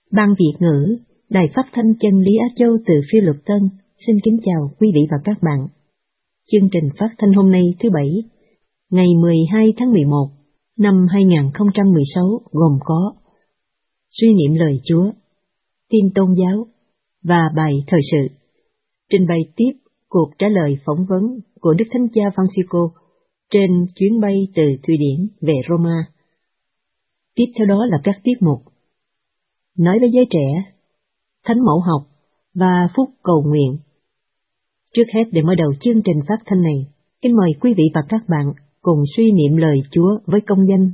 Ban Việt ngữ, Đài Phát thanh Chân lý Á Châu từ Phiêu Lục Tân, xin kính chào quý vị và các bạn. Chương trình phát thanh hôm nay thứ Bảy, ngày 12 tháng 11 năm 2016 gồm có suy niệm lời Chúa, tin tôn giáo và bài thời sự. Trình bày tiếp cuộc trả lời phỏng vấn của Đức Thánh Cha Francisco trên chuyến bay từ Thụy Điển về Roma. Tiếp theo đó là các tiết mục nói với giới trẻ, thánh mẫu học và phúc cầu nguyện. Trước hết, để mở đầu chương trình phát thanh này, kính mời quý vị và các bạn cùng suy niệm lời Chúa với công danh.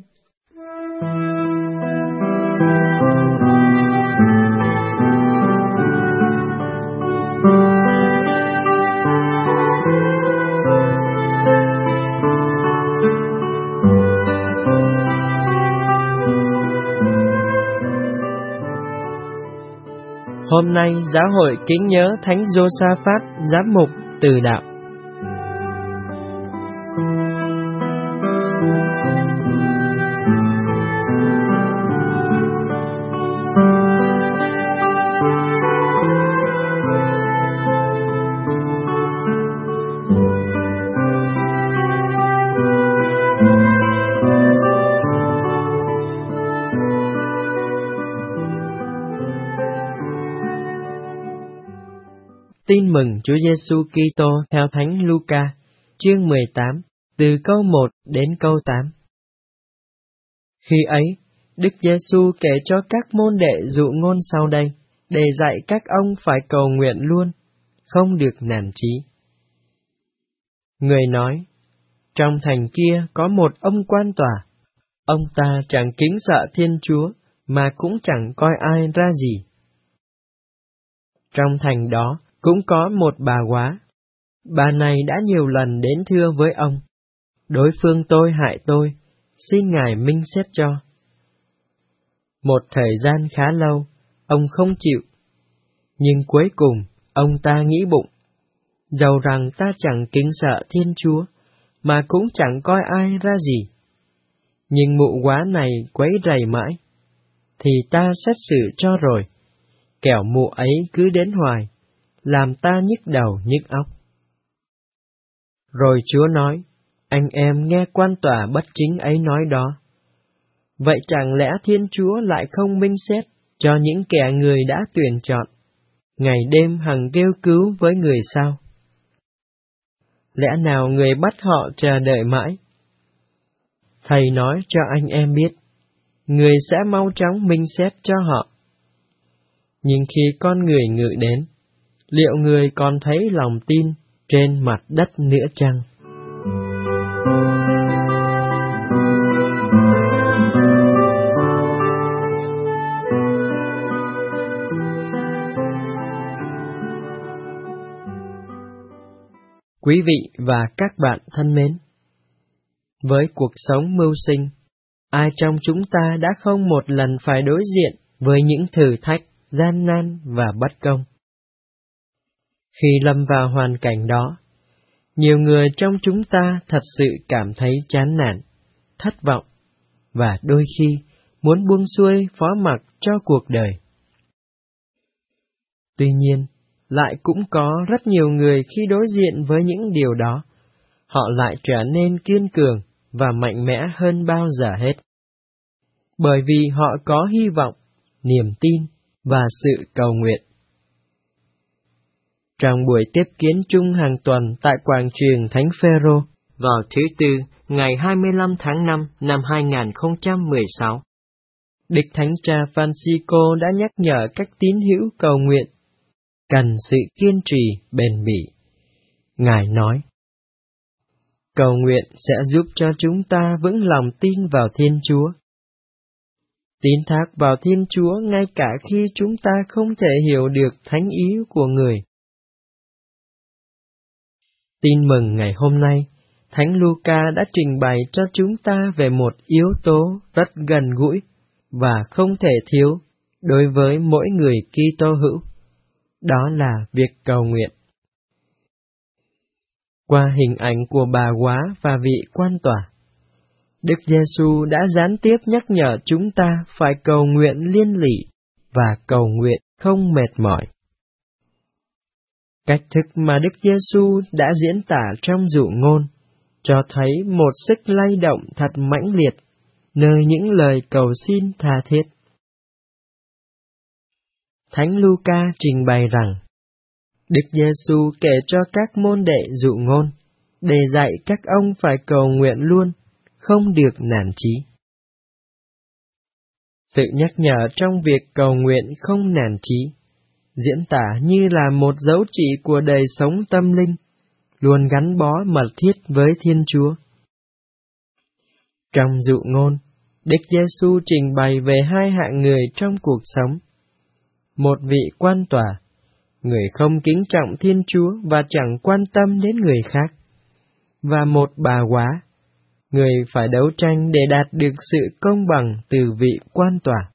Hôm nay, Giáo hội kính nhớ Thánh Giô-sa-phát, giám mục Từ Đạo. Tin mừng Chúa Giêsu Kitô theo Thánh Luca, chương 18, từ câu 1 đến câu 8. Khi ấy, Đức Giêsu kể cho các môn đệ dụ ngôn sau đây, để dạy các ông phải cầu nguyện luôn, không được nản chí. Người nói, trong thành kia có một ông quan tòa, ông ta chẳng kính sợ Thiên Chúa, mà cũng chẳng coi ai ra gì. Trong thành đó, cũng có một bà góa. Bà này đã nhiều lần đến thưa với ông, đối phương tôi hại tôi, xin Ngài minh xét cho. Một thời gian khá lâu, ông không chịu. Nhưng cuối cùng, ông ta nghĩ bụng, dầu rằng ta chẳng kính sợ Thiên Chúa, mà cũng chẳng coi ai ra gì. Nhưng mụ góa này quấy rầy mãi, thì ta xét xử cho rồi, kẻo mụ ấy cứ đến hoài, làm ta nhức đầu nhức óc. Rồi Chúa nói, anh em nghe quan tòa bất chính ấy nói đó. Vậy chẳng lẽ Thiên Chúa lại không minh xét cho những kẻ người đã tuyển chọn, ngày đêm hằng kêu cứu với người sao? Lẽ nào người bắt họ chờ đợi mãi? Thầy nói cho anh em biết, người sẽ mau chóng minh xét cho họ. Nhưng khi con người ngự đến, liệu người còn thấy lòng tin trên mặt đất nữa chăng? Quý vị và các bạn thân mến, với cuộc sống mưu sinh, ai trong chúng ta đã không một lần phải đối diện với những thử thách, gian nan và bất công? Khi lâm vào hoàn cảnh đó, nhiều người trong chúng ta thật sự cảm thấy chán nản, thất vọng, và đôi khi muốn buông xuôi phó mặc cho cuộc đời. Tuy nhiên, lại cũng có rất nhiều người khi đối diện với những điều đó, họ lại trở nên kiên cường và mạnh mẽ hơn bao giờ hết. Bởi vì họ có hy vọng, niềm tin và sự cầu nguyện. Trong buổi tiếp kiến chung hàng tuần tại quảng trường Thánh Phêrô vào thứ Tư, ngày 25 tháng 5 năm 2016, Đức Thánh Cha Francisco đã nhắc nhở các tín hữu cầu nguyện cần sự kiên trì, bền bỉ. Ngài nói, cầu nguyện sẽ giúp cho chúng ta vững lòng tin vào Thiên Chúa. Tín thác vào Thiên Chúa ngay cả khi chúng ta không thể hiểu được thánh ý của người. Tin mừng ngày hôm nay, Thánh Luca đã trình bày cho chúng ta về một yếu tố rất gần gũi và không thể thiếu đối với mỗi người Kitô hữu. Đó là việc cầu nguyện. Qua hình ảnh của bà góa và vị quan tòa, Đức Giêsu đã gián tiếp nhắc nhở chúng ta phải cầu nguyện liên lỉ và cầu nguyện không mệt mỏi. Cách thức mà Đức Giêsu đã diễn tả trong dụ ngôn cho thấy một sức lay động thật mãnh liệt nơi những lời cầu xin tha thiết. Thánh Luca trình bày rằng, Đức Giêsu kể cho các môn đệ dụ ngôn để dạy các ông phải cầu nguyện luôn, không được nản chí. Sự nhắc nhở trong việc cầu nguyện không nản chí diễn tả như là một dấu chỉ của đời sống tâm linh, luôn gắn bó mật thiết với Thiên Chúa. Trong dụ ngôn, Đức Giêsu trình bày về hai hạng người trong cuộc sống. Một vị quan tòa, người không kính trọng Thiên Chúa và chẳng quan tâm đến người khác, và một bà góa, người phải đấu tranh để đạt được sự công bằng từ vị quan tòa.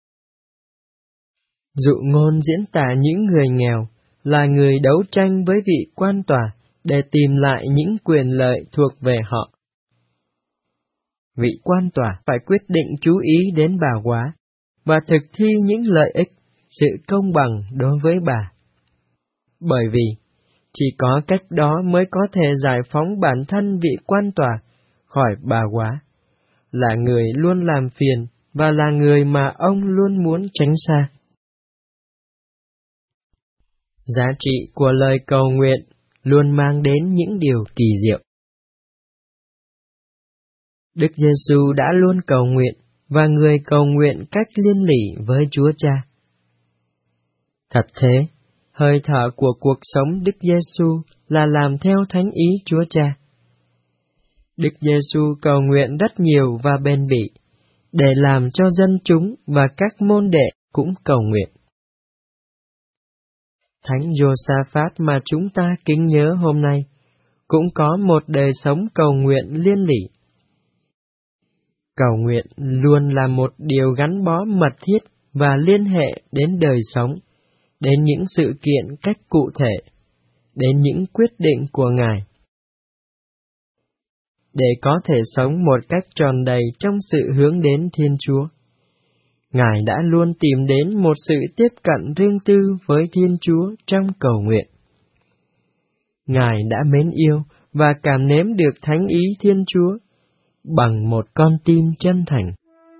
Dụ ngôn diễn tả những người nghèo là người đấu tranh với vị quan tòa để tìm lại những quyền lợi thuộc về họ. Vị quan tòa phải quyết định chú ý đến bà góa và thực thi những lợi ích, sự công bằng đối với bà. Bởi vì chỉ có cách đó mới có thể giải phóng bản thân vị quan tòa khỏi bà góa, là người luôn làm phiền và là người mà ông luôn muốn tránh xa. Giá trị của lời cầu nguyện luôn mang đến những điều kỳ diệu. Đức Giêsu đã luôn cầu nguyện và người cầu nguyện cách liên lỉ với Chúa Cha. Thật thế, hơi thở của cuộc sống Đức Giêsu là làm theo thánh ý Chúa Cha. Đức Giêsu cầu nguyện rất nhiều và bền bỉ, để làm cho dân chúng và các môn đệ cũng cầu nguyện. Thánh Giô-sa-phát mà chúng ta kính nhớ hôm nay, cũng có một đời sống cầu nguyện liên lỉ. Cầu nguyện luôn là một điều gắn bó mật thiết và liên hệ đến đời sống, đến những sự kiện cách cụ thể, đến những quyết định của Ngài. Để có thể sống một cách tròn đầy trong sự hướng đến Thiên Chúa, Ngài đã luôn tìm đến một sự tiếp cận riêng tư với Thiên Chúa trong cầu nguyện. Ngài đã mến yêu và cảm nếm được thánh ý Thiên Chúa bằng một con tim chân thành.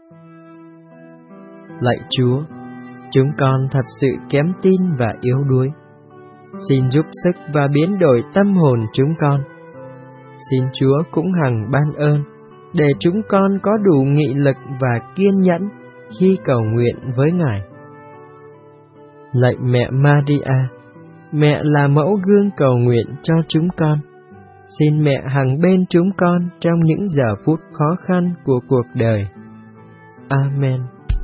Lạy Chúa, chúng con thật sự kém tin và yếu đuối. Xin giúp sức và biến đổi tâm hồn chúng con. Xin Chúa cũng hằng ban ơn, để chúng con có đủ nghị lực và kiên nhẫn khi cầu nguyện với Ngài. Lạy mẹ Maria, mẹ là mẫu gương cầu nguyện cho chúng con. Xin mẹ hằng bên chúng con trong những giờ phút khó khăn của cuộc đời. Amen.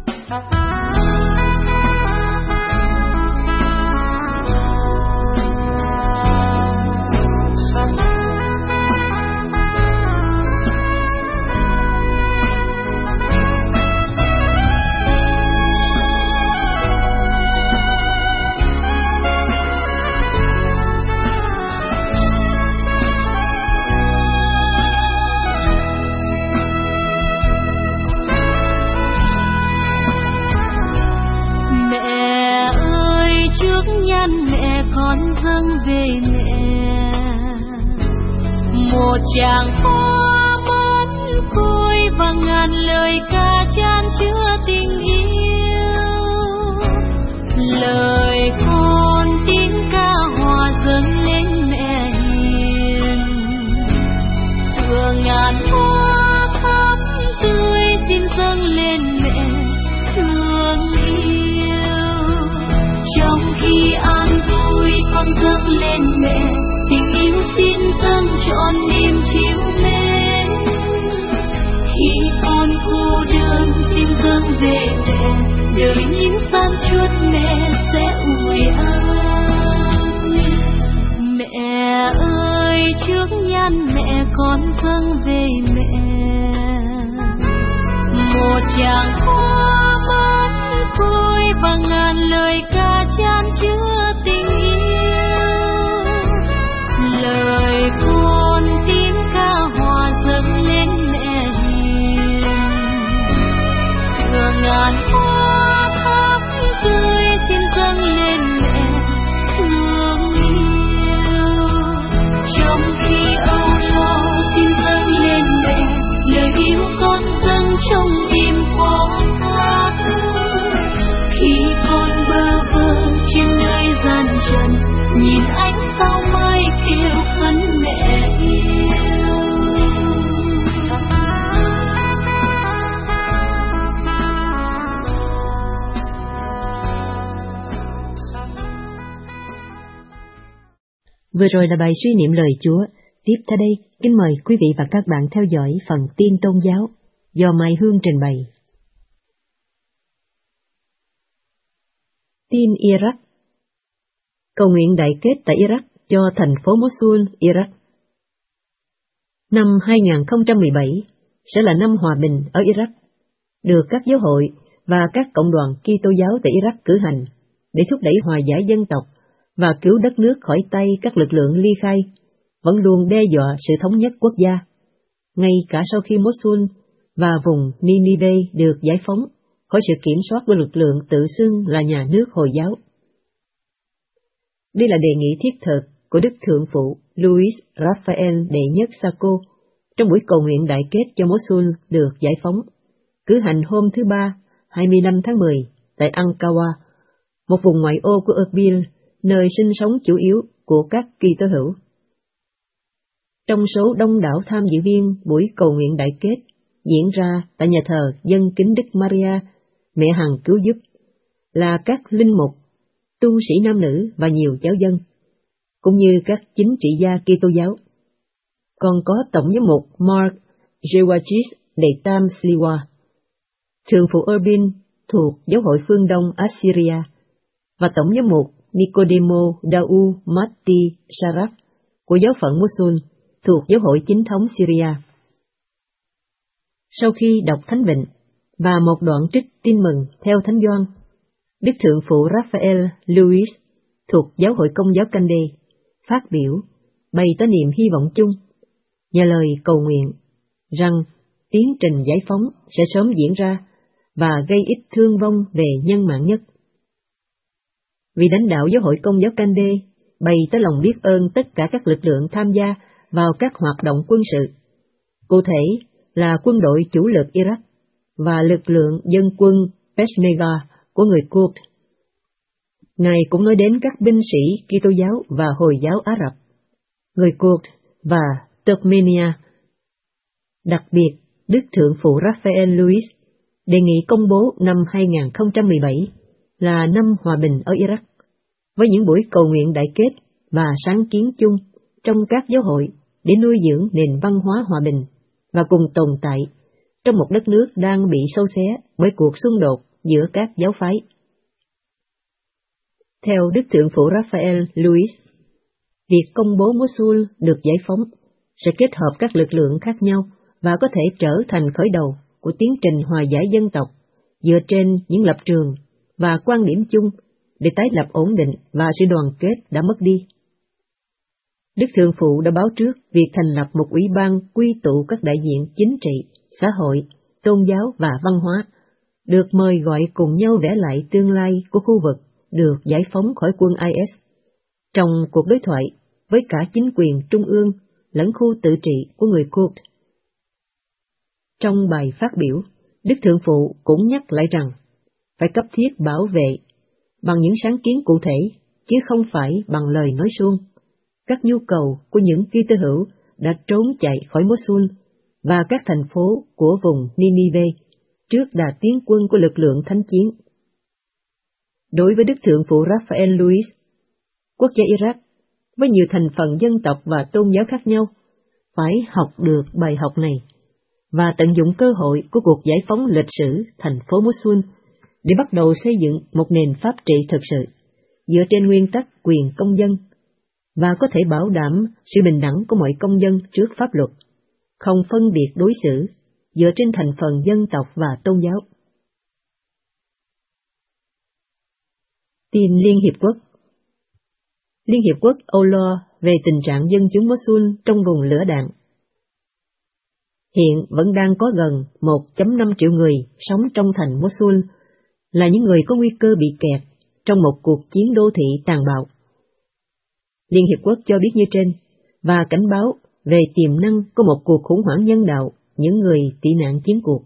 Một tràng hoa mất côi và ngàn lời ca chan chứa tình yêu. Lời con tiếng ca hòa dâng lên mẹ hiền. Vừa ngàn hoa thắm tươi xin dâng lên mẹ thương yêu. Trong khi an vui con dâng lên mẹ tình yêu xin dâng trọn niềm chiếu mến. Khi con cô đơn xin dâng về mẹ, đời những gian chuốt mẹ sẽ ủi an. Mẹ ơi, trước nhan mẹ con dâng về mẹ. Một tràng hoa mất côi và ngàn lời ca chan chứa tình yêu. Lời con tiếng ca hòa dâng lên mẹ hiền. Vừa ngàn hoa thắm trần, nhìn ánh sao mai kêu khấn mẹ yêu. Vừa rồi là bài suy niệm lời Chúa. Tiếp theo đây, kính mời quý vị và các bạn theo dõi phần tin tôn giáo do Mai Hương trình bày. Tin Iraq. Cầu nguyện đại kết tại Iraq cho thành phố Mosul, Iraq. Năm 2017 sẽ là năm hòa bình ở Iraq, được các giáo hội và các cộng đoàn Kitô giáo tại Iraq cử hành để thúc đẩy hòa giải dân tộc và cứu đất nước khỏi tay các lực lượng ly khai, vẫn luôn đe dọa sự thống nhất quốc gia, ngay cả sau khi Mosul và vùng Ninive được giải phóng khỏi sự kiểm soát của lực lượng tự xưng là nhà nước Hồi giáo. Đây là đề nghị thiết thực của Đức Thượng phụ Luis Rafael đệ nhất Sacco trong buổi cầu nguyện đại kết cho Mosul được giải phóng, cử hành hôm thứ Ba, 25 tháng 10 tại Ankawa, một vùng ngoại ô của Erbil, nơi sinh sống chủ yếu của các Kitô hữu. Trong số đông đảo tham dự viên buổi cầu nguyện đại kết diễn ra tại nhà thờ Dân Kính Đức Maria, Mẹ Hằng Cứu Giúp, là các linh mục, tu sĩ nam nữ và nhiều giáo dân, cũng như các chính trị gia Kitô giáo. Còn có Tổng giám mục Mark Jewachis đệ tam Sliwa, Thượng phụ Erbil thuộc Giáo hội phương Đông Assyria, và Tổng giám mục Nicodemo Dau Mati Sharaf của giáo phận Mosul thuộc Giáo hội chính thống Syria. Sau khi đọc Thánh Vịnh và một đoạn trích tin mừng theo Thánh Gioan, Đức Thượng phụ Rafael Luis thuộc Giáo hội Công giáo Canh Đê phát biểu bày tỏ niềm hy vọng chung và lời cầu nguyện rằng tiến trình giải phóng sẽ sớm diễn ra và gây ít thương vong về nhân mạng nhất. Vì lãnh đạo Giáo hội Công giáo Canh Đê bày tỏ lòng biết ơn tất cả các lực lượng tham gia vào các hoạt động quân sự, cụ thể là quân đội chủ lực Iraq và lực lượng dân quân Peshmerga của người Kurd. Ngài cũng nói đến các binh sĩ Kitô giáo và Hồi giáo Ả Rập, người Kurd và Turkmenia. Đặc biệt, Đức Thượng phụ Rafael Luis đề nghị công bố năm 2017 là năm hòa bình ở Iraq, với những buổi cầu nguyện đại kết và sáng kiến chung trong các giáo hội để nuôi dưỡng nền văn hóa hòa bình và cùng tồn tại trong một đất nước đang bị xâu xé bởi cuộc xung đột giữa các giáo phái. Theo Đức Thượng phụ Rafael Luis, việc công bố Mosul được giải phóng sẽ kết hợp các lực lượng khác nhau và có thể trở thành khởi đầu của tiến trình hòa giải dân tộc dựa trên những lập trường và quan điểm chung để tái lập ổn định và sự đoàn kết đã mất đi. Đức Thượng phụ đã báo trước việc thành lập một ủy ban quy tụ các đại diện chính trị, xã hội, tôn giáo và văn hóa, được mời gọi cùng nhau vẽ lại tương lai của khu vực được giải phóng khỏi quân IS, trong cuộc đối thoại với cả chính quyền trung ương lẫn khu tự trị của người Kurd. Trong bài phát biểu, Đức Thượng phụ cũng nhắc lại rằng phải cấp thiết bảo vệ bằng những sáng kiến cụ thể, chứ không phải bằng lời nói suông, các nhu cầu của những Kitô hữu đã trốn chạy khỏi Mosul và các thành phố của vùng Ninive trước đà tiến quân của lực lượng thánh chiến. Đối với Đức Thượng phụ Rafael Luis, quốc gia Iraq với nhiều thành phần dân tộc và tôn giáo khác nhau phải học được bài học này và tận dụng cơ hội của cuộc giải phóng lịch sử thành phố Mosul để bắt đầu xây dựng một nền pháp trị thực sự, dựa trên nguyên tắc quyền công dân, và có thể bảo đảm sự bình đẳng của mọi công dân trước pháp luật, không phân biệt đối xử, dựa trên thành phần dân tộc và tôn giáo. Tin Liên Hiệp Quốc. Liên Hiệp Quốc âu lo về tình trạng dân chúng Mosul trong vùng lửa đạn. Hiện vẫn đang có gần 1.5 triệu người sống trong thành Mosul là những người có nguy cơ bị kẹt trong một cuộc chiến đô thị tàn bạo. Liên Hiệp Quốc cho biết như trên và cảnh báo về tiềm năng của một cuộc khủng hoảng nhân đạo những người tị nạn chiến cuộc.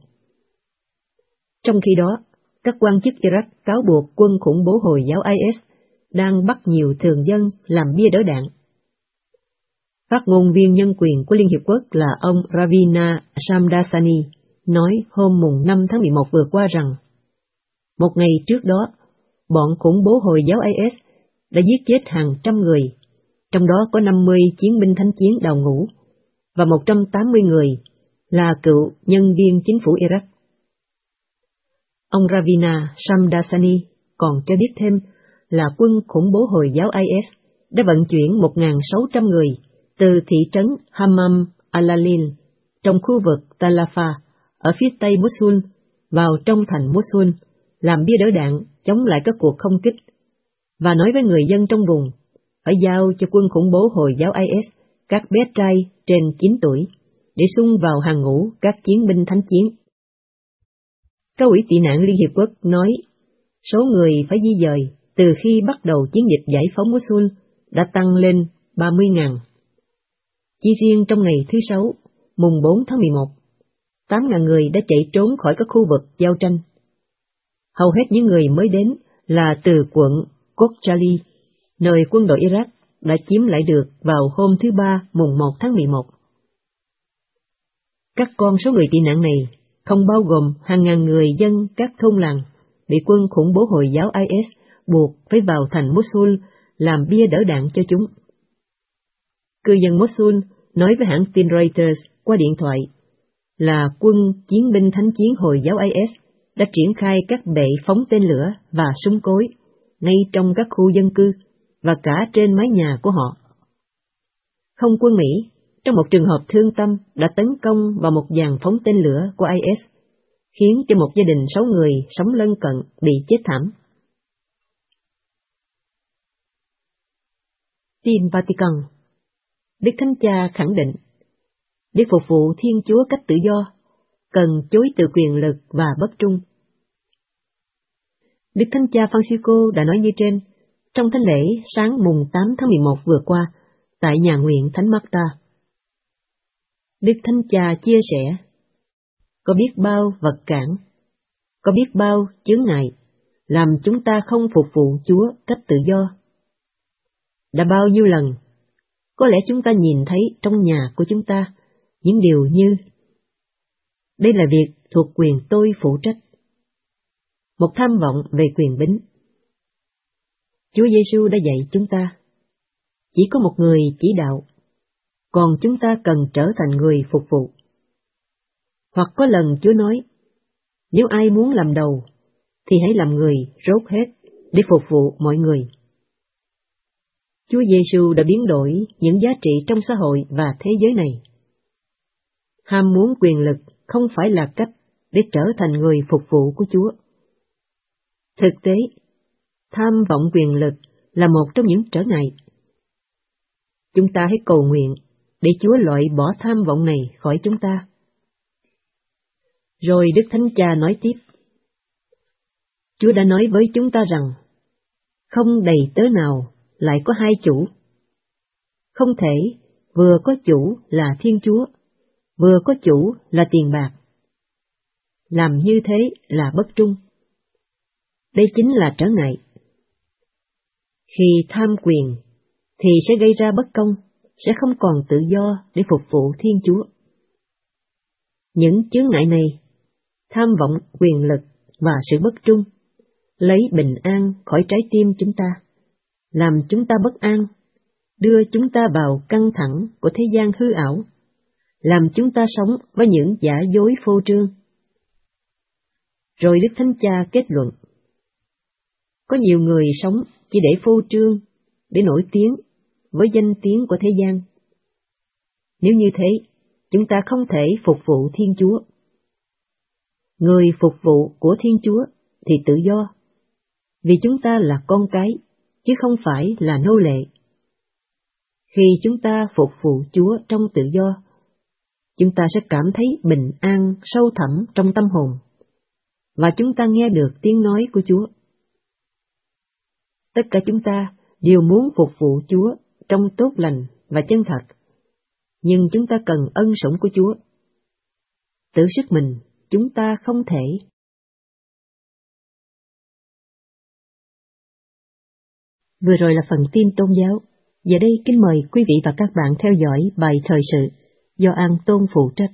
Trong khi đó, các quan chức Iraq cáo buộc quân khủng bố Hồi giáo IS đang bắt nhiều thường dân làm bia đỡ đạn. Phát ngôn viên nhân quyền của Liên Hiệp Quốc là ông Ravina Shamdasani nói hôm mùng 5 tháng 11 vừa qua rằng, một ngày trước đó, bọn khủng bố Hồi giáo IS đã giết chết hàng trăm người, trong đó có 50 chiến binh thánh chiến đào ngũ và 180 người là cựu nhân viên chính phủ Iraq. Ông Ravina Shamdasani còn cho biết thêm là quân khủng bố Hồi giáo IS đã vận chuyển 1.600 người từ thị trấn Hammam al-Alil trong khu vực Talafa ở phía tây Mosul vào trong thành Mosul làm bia đỡ đạn chống lại các cuộc không kích, và nói với người dân trong vùng phải giao cho quân khủng bố Hồi giáo IS các bé trai trên 9 tuổi để xung vào hàng ngũ các chiến binh thánh chiến. Cao ủy tị nạn Liên Hiệp Quốc nói số người phải di dời từ khi bắt đầu chiến dịch giải phóng Mosul đã tăng lên 30.000. Chỉ riêng trong ngày thứ Sáu, mùng 4 tháng 11, 8.000 người đã chạy trốn khỏi các khu vực giao tranh. Hầu hết những người mới đến là từ quận Khojaly, nơi quân đội Iraq đã chiếm lại được vào hôm thứ Ba mùng 1 tháng 11. Các con số người tị nạn này không bao gồm hàng ngàn người dân các thôn làng bị quân khủng bố Hồi giáo IS buộc phải vào thành Mosul làm bia đỡ đạn cho chúng. Cư dân Mosul nói với hãng tin Reuters qua điện thoại là quân chiến binh thánh chiến Hồi giáo IS đã triển khai các bệ phóng tên lửa và súng cối ngay trong các khu dân cư và cả trên mái nhà của họ. Không quân Mỹ, trong một trường hợp thương tâm, đã tấn công vào một dàn phóng tên lửa của IS, khiến cho một gia đình 6 người sống lân cận bị chết thảm. Tin Vatican. Đức Thánh Cha khẳng định, để phục vụ Thiên Chúa cách tự do, cần chối từ quyền lực và bất trung. Đức Thánh Cha Francisco đã nói như trên trong thánh lễ sáng mùng 8 tháng 11 vừa qua tại nhà nguyện Thánh Marta. Đức Thánh Cha chia sẻ, có biết bao vật cản, có biết bao chướng ngại, làm chúng ta không phục vụ Chúa cách tự do. Đã bao nhiêu lần, có lẽ chúng ta nhìn thấy trong nhà của chúng ta những điều như: đây là việc thuộc quyền tôi phụ trách. Một tham vọng về quyền bính. Chúa Giêsu đã dạy chúng ta, chỉ có một người chỉ đạo, còn chúng ta cần trở thành người phục vụ. Hoặc có lần Chúa nói, nếu ai muốn làm đầu, thì hãy làm người rốt hết để phục vụ mọi người. Chúa Giêsu đã biến đổi những giá trị trong xã hội và thế giới này. Ham muốn quyền lực không phải là cách để trở thành người phục vụ của Chúa. Thực tế, tham vọng quyền lực là một trong những trở ngại. Chúng ta hãy cầu nguyện để Chúa loại bỏ tham vọng này khỏi chúng ta. Rồi Đức Thánh Cha nói tiếp, Chúa đã nói với chúng ta rằng, không đầy tớ nào lại có hai chủ. Không thể vừa có chủ là Thiên Chúa, vừa có chủ là tiền bạc. Làm như thế là bất trung. Đây chính là trở ngại. Khi tham quyền, thì sẽ gây ra bất công, sẽ không còn tự do để phục vụ Thiên Chúa. Những chướng ngại này, tham vọng quyền lực và sự bất trung, lấy bình an khỏi trái tim chúng ta, làm chúng ta bất an, đưa chúng ta vào căng thẳng của thế gian hư ảo, làm chúng ta sống với những giả dối phô trương. Rồi Đức Thánh Cha kết luận, có nhiều người sống chỉ để phô trương, để nổi tiếng với danh tiếng của thế gian. Nếu như thế, chúng ta không thể phục vụ Thiên Chúa. Người phục vụ của Thiên Chúa thì tự do, vì chúng ta là con cái, chứ không phải là nô lệ. Khi chúng ta phục vụ Chúa trong tự do, chúng ta sẽ cảm thấy bình an sâu thẳm trong tâm hồn, và chúng ta nghe được tiếng nói của Chúa. Tất cả chúng ta đều muốn phục vụ Chúa trong tốt lành và chân thật, nhưng chúng ta cần ân sủng của Chúa. Tự sức mình, chúng ta không thể. Vừa rồi là phần tin tôn giáo. Giờ đây kính mời quý vị và các bạn theo dõi bài thời sự do An Tôn phụ trách.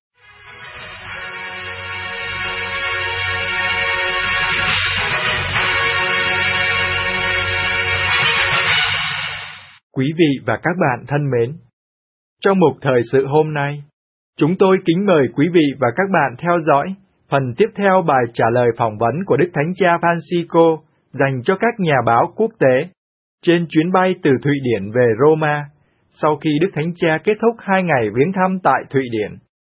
Quý vị và các bạn thân mến, trong mục thời sự hôm nay, chúng tôi kính mời quý vị và các bạn theo dõi phần tiếp theo bài trả lời phỏng vấn của Đức Thánh Cha Francisco dành cho các nhà báo quốc tế trên chuyến bay từ Thụy Điển về Roma, sau khi Đức Thánh Cha kết thúc 2 ngày viếng thăm tại Thụy Điển.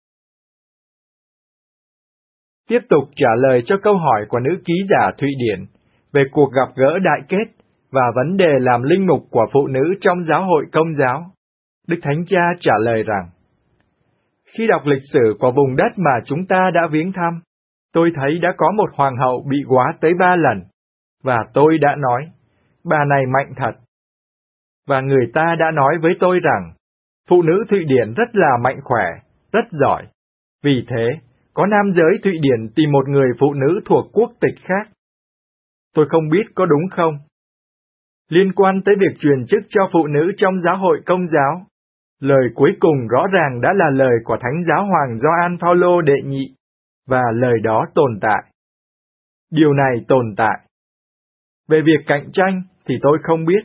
Tiếp tục trả lời cho câu hỏi của nữ ký giả Thụy Điển về cuộc gặp gỡ đại kết và vấn đề làm linh mục của phụ nữ trong giáo hội Công giáo, Đức Thánh Cha trả lời rằng: Khi đọc lịch sử của vùng đất mà chúng ta đã viếng thăm, tôi thấy đã có một hoàng hậu bị góa tới 3 lần, và tôi đã nói, bà này mạnh thật. Và người ta đã nói với tôi rằng, phụ nữ Thụy Điển rất là mạnh khỏe, rất giỏi. Vì thế, có nam giới Thụy Điển tìm một người phụ nữ thuộc quốc tịch khác. Tôi không biết có đúng không? Liên quan tới việc truyền chức cho phụ nữ trong giáo hội Công giáo, lời cuối cùng rõ ràng đã là lời của Thánh Giáo Hoàng Gioan Phaolô đệ nhị, và lời đó tồn tại. Điều này tồn tại. Về việc cạnh tranh thì tôi không biết.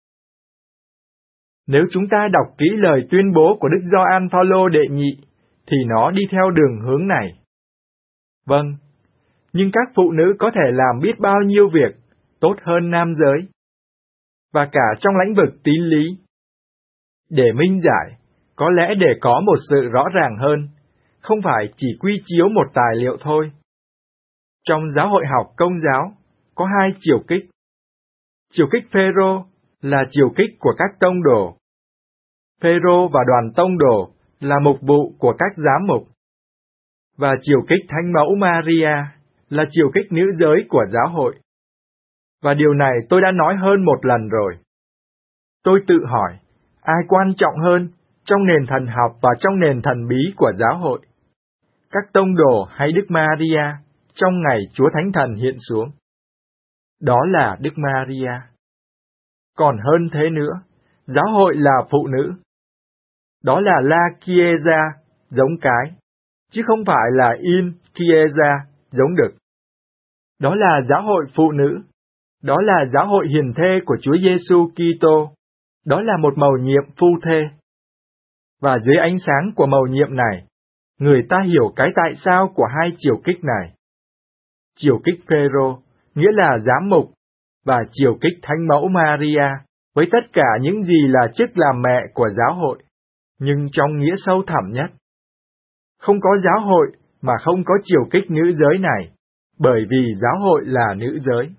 Nếu chúng ta đọc kỹ lời tuyên bố của Đức Gioan Phaolô đệ nhị, thì nó đi theo đường hướng này. Vâng, nhưng các phụ nữ có thể làm biết bao nhiêu việc tốt hơn nam giới, và cả trong lĩnh vực tín lý. Để minh giải, có lẽ để có một sự rõ ràng hơn, không phải chỉ quy chiếu một tài liệu thôi. Trong giáo hội học Công giáo, có 2 chiều kích. Chiều kích Phêrô là chiều kích của các tông đồ. Phêrô và đoàn tông đồ là mục vụ của các giám mục. Và chiều kích Thánh Mẫu Maria là chiều kích nữ giới của giáo hội. Và điều này tôi đã nói hơn một lần rồi. Tôi tự hỏi, ai quan trọng hơn trong nền thần học và trong nền thần bí của giáo hội? Các tông đồ hay Đức Maria trong ngày Chúa Thánh Thần hiện xuống? Đó là Đức Maria. Còn hơn thế nữa, giáo hội là phụ nữ. Đó là La Chiesa, giống cái, chứ không phải là In Chiesa, giống đực. Đó là giáo hội phụ nữ. Đó là giáo hội hiền thê của Chúa Giêsu Kitô. Đó là một mầu nhiệm phu thê. Và dưới ánh sáng của mầu nhiệm này, người ta hiểu cái tại sao của 2 chiều kích này. Chiều kích Phêrô nghĩa là giám mục, và chiều kích Thánh Mẫu Maria với tất cả những gì là chức làm mẹ của giáo hội, nhưng trong nghĩa sâu thẳm nhất. Không có giáo hội mà không có chiều kích nữ giới này, bởi vì giáo hội là nữ giới.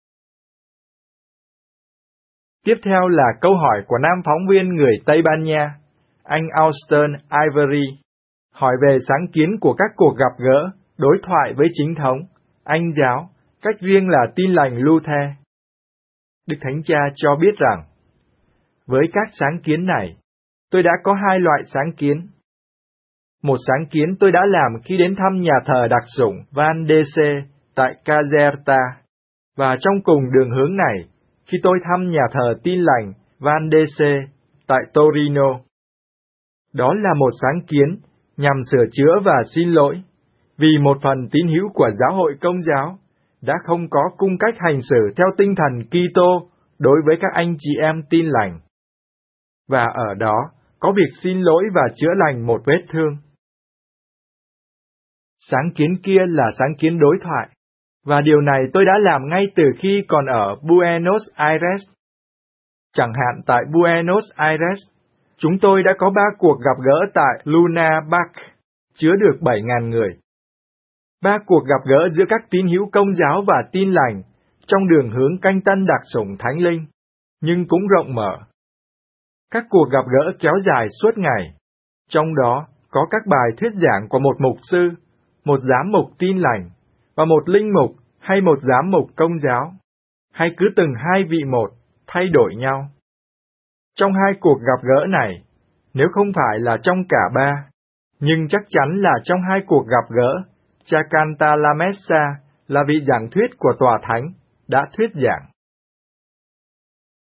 Tiếp theo là câu hỏi của nam phóng viên người Tây Ban Nha, anh Austin Ivory, hỏi về sáng kiến của các cuộc gặp gỡ, đối thoại với chính thống, Anh giáo, cách riêng là Tin lành Luther. Đức Thánh Cha cho biết rằng, với các sáng kiến này, tôi đã có 2 loại sáng kiến. Một sáng kiến tôi đã làm khi đến thăm nhà thờ đặc sủng Van DC tại Caserta, và trong cùng đường hướng này, khi tôi thăm nhà thờ Tin lành Van DC tại Torino. Đó là một sáng kiến nhằm sửa chữa và xin lỗi, vì một phần tín hữu của giáo hội Công giáo đã không có cung cách hành xử theo tinh thần Kitô đối với các anh chị em Tin lành. Và ở đó có việc xin lỗi và chữa lành một vết thương. Sáng kiến kia là sáng kiến đối thoại, và điều này tôi đã làm ngay từ khi còn ở Buenos Aires. Chẳng hạn tại Buenos Aires, chúng tôi đã có 3 cuộc gặp gỡ tại Luna Park, chứa được 7.000 người. 3 cuộc gặp gỡ giữa các tín hữu Công giáo và Tin lành trong đường hướng canh tân đặc sủng Thánh Linh, nhưng cũng rộng mở. Các cuộc gặp gỡ kéo dài suốt ngày, trong đó có các bài thuyết giảng của một mục sư, một giám mục Tin lành, và một linh mục hay một giám mục Công giáo, hay cứ từng 2 vị một, thay đổi nhau. Trong 2 cuộc gặp gỡ này, nếu không phải là trong cả 3, nhưng chắc chắn là trong 2 cuộc gặp gỡ, cha Cantalamessa là vị giảng thuyết của Tòa Thánh, đã thuyết giảng.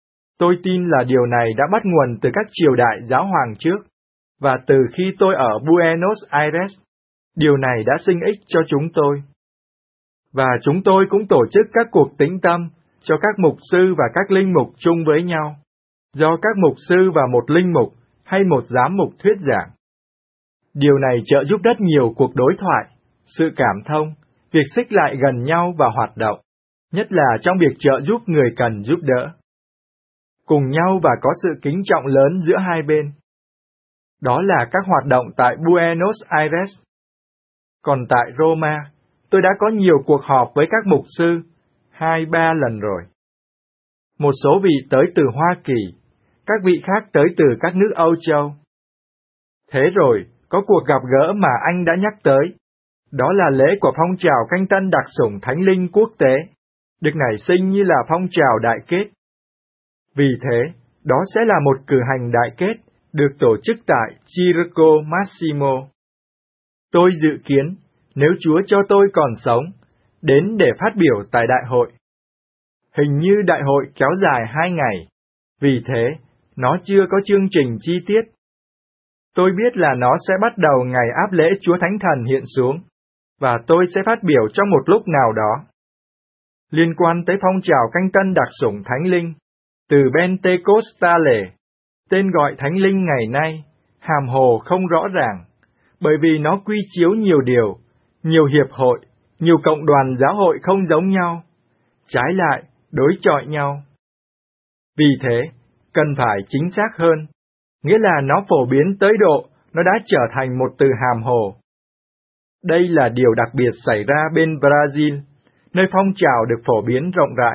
Tôi tin là điều này đã bắt nguồn từ các triều đại giáo hoàng trước, và từ khi tôi ở Buenos Aires, điều này đã sinh ích cho chúng tôi. Và chúng tôi cũng tổ chức các cuộc tĩnh tâm cho các mục sư và các linh mục chung với nhau, do các mục sư và một linh mục hay một giám mục thuyết giảng. Điều này trợ giúp rất nhiều cuộc đối thoại, sự cảm thông, việc xích lại gần nhau và hoạt động, nhất là trong việc trợ giúp người cần giúp đỡ. Cùng nhau và có sự kính trọng lớn giữa hai bên. Đó là các hoạt động tại Buenos Aires. Còn tại Roma, tôi đã có nhiều cuộc họp với các mục sư, 2-3 lần rồi. Một số vị tới từ Hoa Kỳ, các vị khác tới từ các nước Âu Châu. Thế rồi, có cuộc gặp gỡ mà anh đã nhắc tới. Đó là lễ của phong trào canh tân đặc sủng Thánh Linh quốc tế, được nảy sinh như là phong trào đại kết. Vì thế, đó sẽ là một cử hành đại kết, được tổ chức tại Circo Massimo. Tôi dự kiến, nếu Chúa cho tôi còn sống, đến để phát biểu tại đại hội. Hình như đại hội kéo dài 2 ngày, vì thế, nó chưa có chương trình chi tiết. Tôi biết là nó sẽ bắt đầu ngày áp lễ Chúa Thánh Thần hiện xuống, và tôi sẽ phát biểu trong một lúc nào đó. Liên quan tới phong trào canh tân đặc sủng Thánh Linh, từ Pentecostale, tên gọi Thánh Linh ngày nay, hàm hồ không rõ ràng, bởi vì nó quy chiếu nhiều điều, nhiều hiệp hội, nhiều cộng đoàn giáo hội không giống nhau, trái lại, đối chọi nhau. Vì thế, cần phải chính xác hơn, nghĩa là nó phổ biến tới độ nó đã trở thành một từ hàm hồ. Đây là điều đặc biệt xảy ra bên Brazil, nơi phong trào được phổ biến rộng rãi.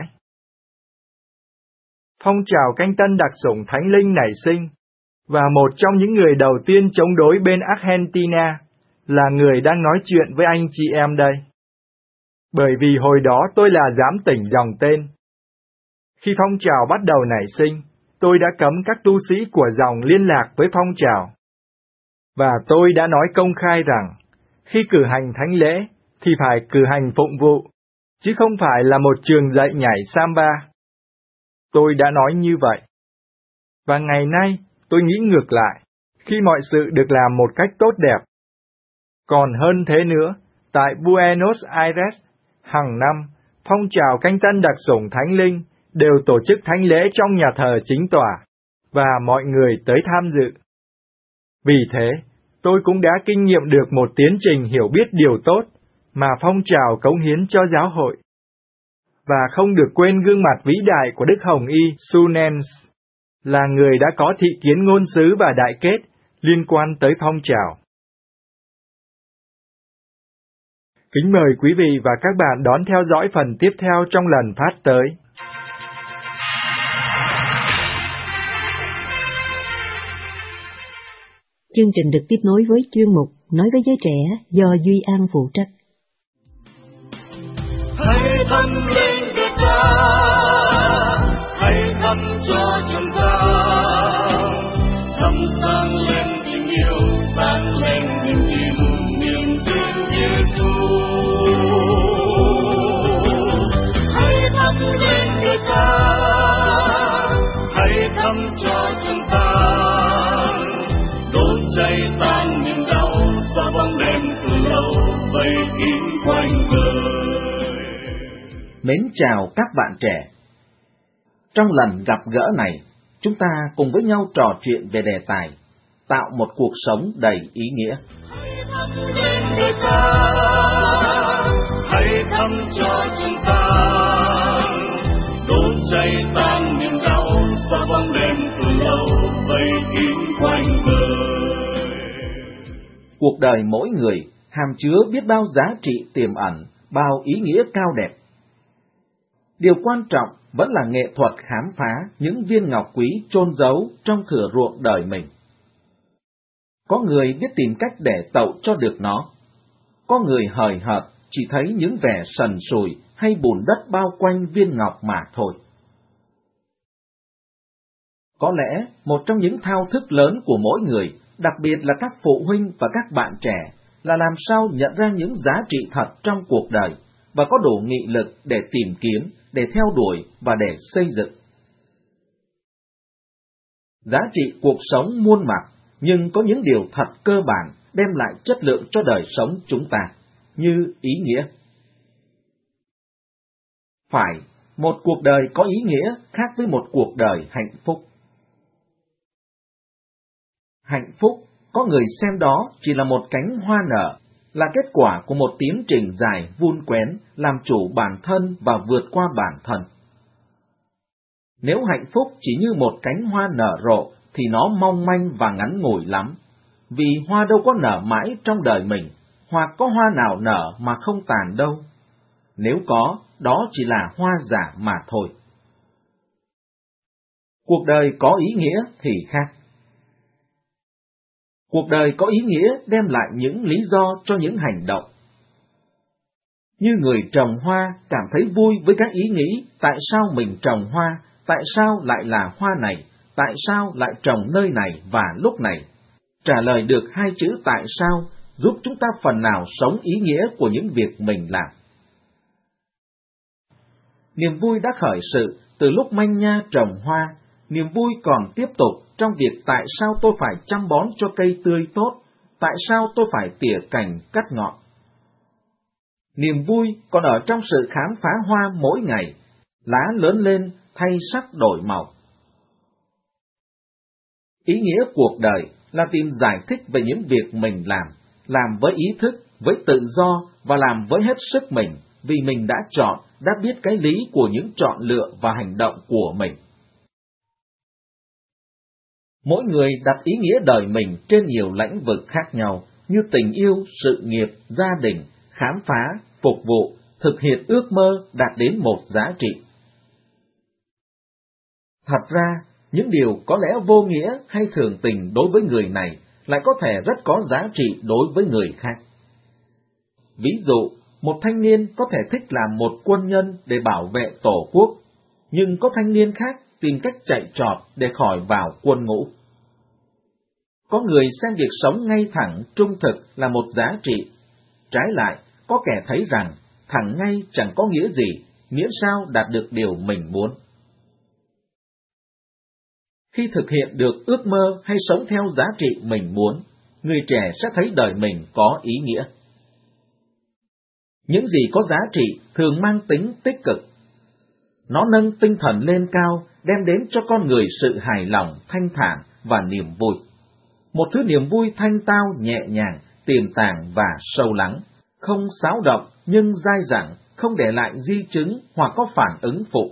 Phong trào canh tân đặc sủng Thánh Linh nảy sinh, và một trong những người đầu tiên chống đối bên Argentina là người đang nói chuyện với anh chị em đây. Bởi vì hồi đó tôi là giám tỉnh dòng tên. Khi phong trào bắt đầu nảy sinh, tôi đã cấm các tu sĩ của dòng liên lạc với phong trào. Và tôi đã nói công khai rằng, khi cử hành thánh lễ, thì phải cử hành phụng vụ, chứ không phải là một trường dạy nhảy samba. Tôi đã nói như vậy. Và ngày nay, tôi nghĩ ngược lại, khi mọi sự được làm một cách tốt đẹp. Còn hơn thế nữa, tại Buenos Aires, hàng năm, phong trào canh tân đặc sủng Thánh Linh đều tổ chức thánh lễ trong nhà thờ chính tòa, và mọi người tới tham dự. Vì thế, tôi cũng đã kinh nghiệm được một tiến trình hiểu biết điều tốt mà phong trào cống hiến cho giáo hội. Và không được quên gương mặt vĩ đại của Đức Hồng Y Sunens, là người đã có thị kiến ngôn sứ và đại kết liên quan tới phong trào. Kính mời quý vị và các bạn đón theo dõi phần tiếp theo trong lần phát tới. Chương trình được tiếp nối với chuyên mục Nói với giới trẻ do Duy An phụ trách. Hãy thăm lên Việt Nam, hãy thăm cho chúng ta, thăm sáng lên tình yêu, sáng lên niềm tin Giêsu. Hãy thăm lên Việt Nam, hãy thăm cho chúng ta, đốt cháy tan niềm đau, xóa bóng đêm từ lâu vây kín quanh đời. Mến chào các bạn trẻ. Trong lần gặp gỡ này, chúng ta cùng với nhau trò chuyện về đề tài tạo một cuộc sống đầy ý nghĩa. Hãy thăm cho chúng ta, đốt cháy tan niềm đau, xóa bóng đêm từ lâu vây kín quanh đời. Cuộc đời mỗi người hàm chứa biết bao giá trị tiềm ẩn, bao ý nghĩa cao đẹp. Điều quan trọng vẫn là nghệ thuật khám phá những viên ngọc quý chôn giấu trong thửa ruộng đời mình. Có người biết tìm cách để tậu cho được nó. Có người hời hợt chỉ thấy những vẻ sần sùi hay bùn đất bao quanh viên ngọc mà thôi. Có lẽ một trong những thao thức lớn của mỗi người, đặc biệt là các phụ huynh và các bạn trẻ, là làm sao nhận ra những giá trị thật trong cuộc đời và có đủ nghị lực để tìm kiếm, để theo đuổi và để xây dựng. Giá trị cuộc sống muôn mặt, nhưng có những điều thật cơ bản đem lại chất lượng cho đời sống chúng ta, như ý nghĩa. Phải, một cuộc đời có ý nghĩa khác với một cuộc đời hạnh phúc. Hạnh phúc, có người xem đó chỉ là một cánh hoa nở, là kết quả của một tiến trình dài vun quén, làm chủ bản thân và vượt qua bản thân. Nếu hạnh phúc chỉ như một cánh hoa nở rộ, thì nó mong manh và ngắn ngủi lắm, vì hoa đâu có nở mãi trong đời mình, hoặc có hoa nào nở mà không tàn đâu. Nếu có, đó chỉ là hoa giả mà thôi. Cuộc đời có ý nghĩa thì khác. Cuộc đời có ý nghĩa đem lại những lý do cho những hành động. Như người trồng hoa cảm thấy vui với các ý nghĩ tại sao mình trồng hoa, tại sao lại là hoa này, tại sao lại trồng nơi này và lúc này. Trả lời được hai chữ tại sao giúp chúng ta phần nào sống ý nghĩa của những việc mình làm. Niềm vui đã khởi sự từ lúc manh nha trồng hoa, niềm vui còn tiếp tục trong việc tại sao tôi phải chăm bón cho cây tươi tốt, tại sao tôi phải tỉa cành cắt ngọn. Niềm vui còn ở trong sự khám phá hoa mỗi ngày, lá lớn lên thay sắc đổi màu. Ý nghĩa cuộc đời là tìm giải thích về những việc mình làm với ý thức, với tự do và làm với hết sức mình, vì mình đã chọn, đã biết cái lý của những chọn lựa và hành động của mình. Mỗi người đặt ý nghĩa đời mình trên nhiều lĩnh vực khác nhau, như tình yêu, sự nghiệp, gia đình, khám phá, phục vụ, thực hiện ước mơ đạt đến một giá trị. Thật ra, những điều có lẽ vô nghĩa hay thường tình đối với người này lại có thể rất có giá trị đối với người khác. Ví dụ, một thanh niên có thể thích làm một quân nhân để bảo vệ tổ quốc, nhưng có thanh niên khác tìm cách chạy trọt để khỏi vào quân ngũ. Có người xem việc sống ngay thẳng, trung thực là một giá trị. Trái lại, có kẻ thấy rằng thẳng ngay chẳng có nghĩa gì, miễn sao đạt được điều mình muốn. Khi thực hiện được ước mơ hay sống theo giá trị mình muốn, người trẻ sẽ thấy đời mình có ý nghĩa. Những gì có giá trị thường mang tính tích cực. Nó nâng tinh thần lên cao, đem đến cho con người sự hài lòng, thanh thản và niềm vui. Một thứ niềm vui thanh tao, nhẹ nhàng, tiềm tàng và sâu lắng, không xáo động nhưng dai dẳng, không để lại di chứng hoặc có phản ứng phụ.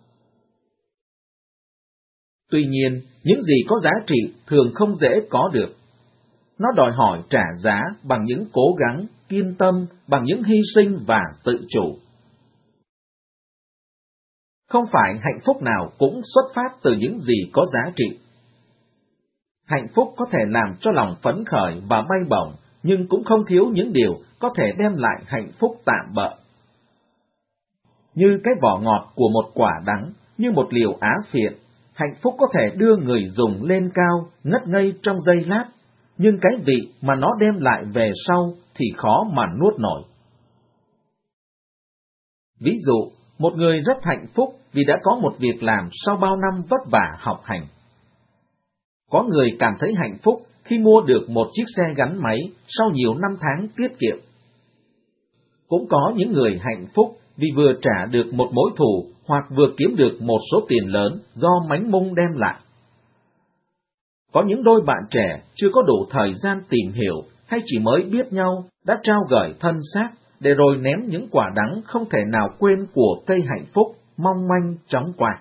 Tuy nhiên, những gì có giá trị thường không dễ có được. Nó đòi hỏi trả giá bằng những cố gắng, kiên tâm, bằng những hy sinh và tự chủ. Không phải hạnh phúc nào cũng xuất phát từ những gì có giá trị. Hạnh phúc có thể làm cho lòng phấn khởi và bay bổng, nhưng cũng không thiếu những điều có thể đem lại hạnh phúc tạm bợ. Như cái vỏ ngọt của một quả đắng, như một liều á phiện, hạnh phúc có thể đưa người dùng lên cao, ngất ngây trong giây lát, nhưng cái vị mà nó đem lại về sau thì khó mà nuốt nổi. Ví dụ, một người rất hạnh phúc vì đã có một việc làm sau bao năm vất vả học hành. Có người cảm thấy hạnh phúc khi mua được một chiếc xe gắn máy sau nhiều năm tháng tiết kiệm. Cũng có những người hạnh phúc vì vừa trả được một mối thù hoặc vừa kiếm được một số tiền lớn do mánh mung đem lại. Có những đôi bạn trẻ chưa có đủ thời gian tìm hiểu hay chỉ mới biết nhau đã trao gởi thân xác để rồi ném những quả đắng không thể nào quên của cây hạnh phúc mong manh chóng qua.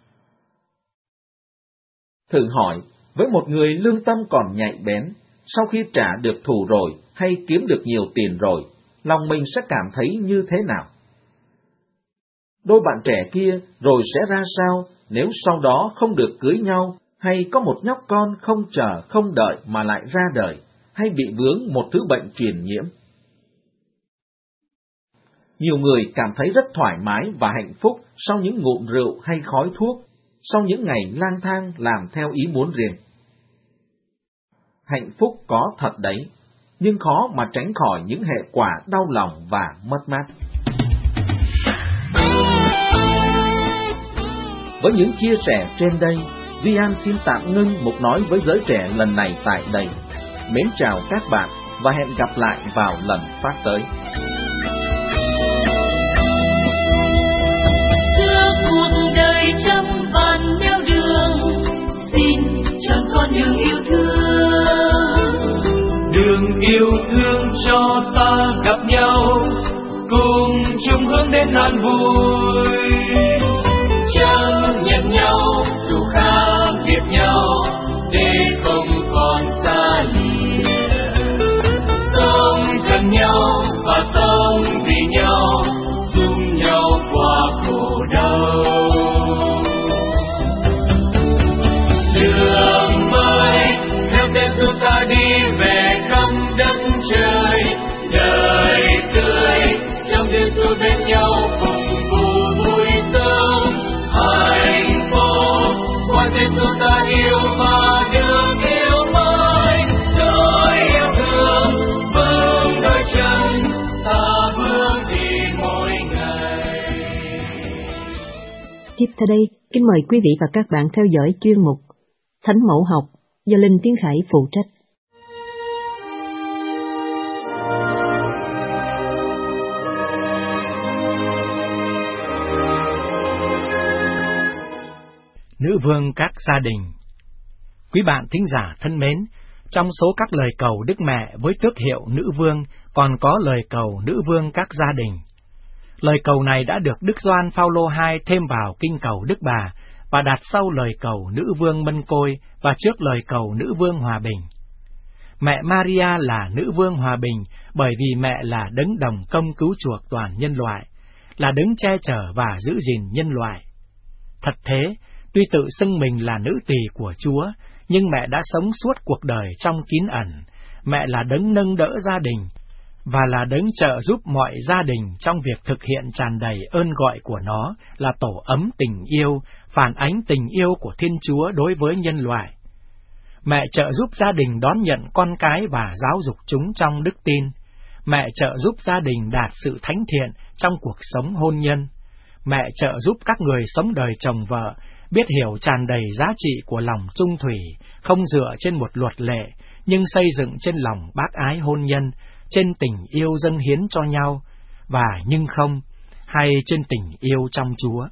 Thử hỏi, với một người lương tâm còn nhạy bén, sau khi trả được thù rồi hay kiếm được nhiều tiền rồi, lòng mình sẽ cảm thấy như thế nào? Đôi bạn trẻ kia rồi sẽ ra sao nếu sau đó không được cưới nhau, hay có một nhóc con không chờ không đợi mà lại ra đời, hay bị vướng một thứ bệnh truyền nhiễm? Nhiều người cảm thấy rất thoải mái và hạnh phúc sau những ngụm rượu hay khói thuốc, sau những ngày lang thang làm theo ý muốn riêng. Hạnh phúc có thật đấy, nhưng khó mà tránh khỏi những hệ quả đau lòng và mất mát. Với những chia sẻ trên đây, Duy An xin tạm ngưng mục nói với giới trẻ lần này tại đây. Mến chào các bạn và hẹn gặp lại vào lần phát tới. Giữa cuộc đời trăm vạn nẻo đường, xin chọn con đường yêu thương. Đường yêu thương cho ta gặp nhau, cùng chung hướng đến an vui. Chấp nhận nhau dù khác biệt nhau, để không còn xa lìa. Sống gần nhau và sống vì nhau, giúp nhau qua khổ đau. Đường mới theo tên chúng ta đi về khắp đất trời. Đời tươi trong đêm xưa bên nhau, cùng vui sớm hạnh phúc. Qua tên chúng ta yêu và được yêu mãi. Đôi yêu thương vững đôi chân, ta bước đi mỗi ngày. Tiếp theo đây, kính mời quý vị và các bạn theo dõi chuyên mục Thánh Mẫu Học do Linh Tiến Khải phụ trách. Nữ vương các gia đình. Quý bạn thính giả thân mến, trong số các lời cầu Đức Mẹ với tước hiệu nữ vương còn có lời cầu nữ vương các gia đình. Lời cầu này đã được Đức Gioan Phaolô II thêm vào kinh cầu Đức Bà và đặt sau lời cầu nữ vương Mân Côi và trước lời cầu nữ vương Hòa Bình. Mẹ Maria là nữ vương hòa bình bởi vì mẹ là đấng đồng công cứu chuộc toàn nhân loại, là đấng che chở và giữ gìn nhân loại. Thật thế, tuy tự xưng mình là nữ tỳ của Chúa, nhưng mẹ đã sống suốt cuộc đời trong kín ẩn. Mẹ là đấng nâng đỡ gia đình, và là đấng trợ giúp mọi gia đình trong việc thực hiện tràn đầy ơn gọi của nó là tổ ấm tình yêu, phản ánh tình yêu của Thiên Chúa đối với nhân loại. Mẹ trợ giúp gia đình đón nhận con cái và giáo dục chúng trong đức tin. Mẹ trợ giúp gia đình đạt sự thánh thiện trong cuộc sống hôn nhân. Mẹ trợ giúp các người sống đời chồng vợ biết hiểu tràn đầy giá trị của lòng trung thủy, không dựa trên một luật lệ, nhưng xây dựng trên lòng bác ái hôn nhân, trên tình yêu dâng hiến cho nhau, và nhưng không, hay trên tình yêu trong Chúa.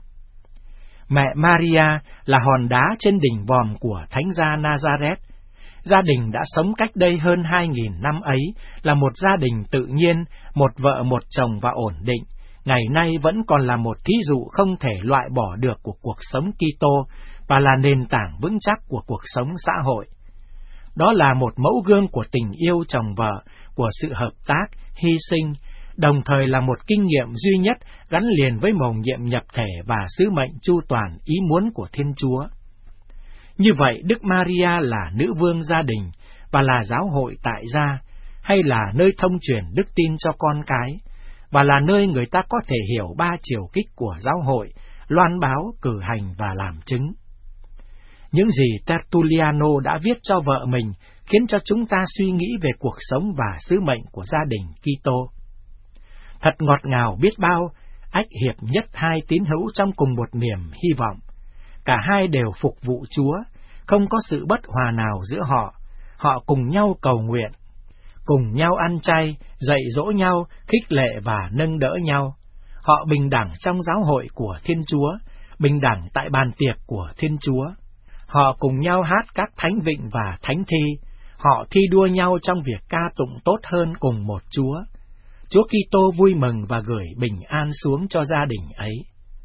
Mẹ Maria là hòn đá trên đỉnh vòm của Thánh gia Nazareth. Gia đình đã sống cách đây hơn 2.000 năm ấy là một gia đình tự nhiên, một vợ một chồng và ổn định. Ngày nay vẫn còn là một thí dụ không thể loại bỏ được của cuộc sống Kitô và là nền tảng vững chắc của cuộc sống xã hội. Đó là một mẫu gương của tình yêu chồng vợ, của sự hợp tác, hy sinh, đồng thời là một kinh nghiệm duy nhất gắn liền với mầu nhiệm nhập thể và sứ mệnh chu toàn ý muốn của Thiên Chúa. Như vậy, Đức Maria là nữ vương gia đình và là giáo hội tại gia, hay là nơi thông truyền đức tin cho con cái, và là nơi người ta có thể hiểu ba chiều kích của giáo hội, loan báo, cử hành và làm chứng. Những gì Tertulliano đã viết cho vợ mình khiến cho chúng ta suy nghĩ về cuộc sống và sứ mệnh của gia đình Kitô. Thật ngọt ngào biết bao, ách hiệp nhất hai tín hữu trong cùng một niềm hy vọng. Cả hai đều phục vụ Chúa, không có sự bất hòa nào giữa họ. Họ cùng nhau cầu nguyện, cùng nhau ăn chay, dạy dỗ nhau, khích lệ và nâng đỡ nhau. Họ bình đẳng trong giáo hội của Thiên Chúa, bình đẳng tại bàn tiệc của Thiên Chúa. Họ cùng nhau hát các thánh vịnh và thánh thi. Họ thi đua nhau trong việc ca tụng tốt hơn cùng một Chúa. Chúa Kitô vui mừng và gửi bình an xuống cho gia đình ấy.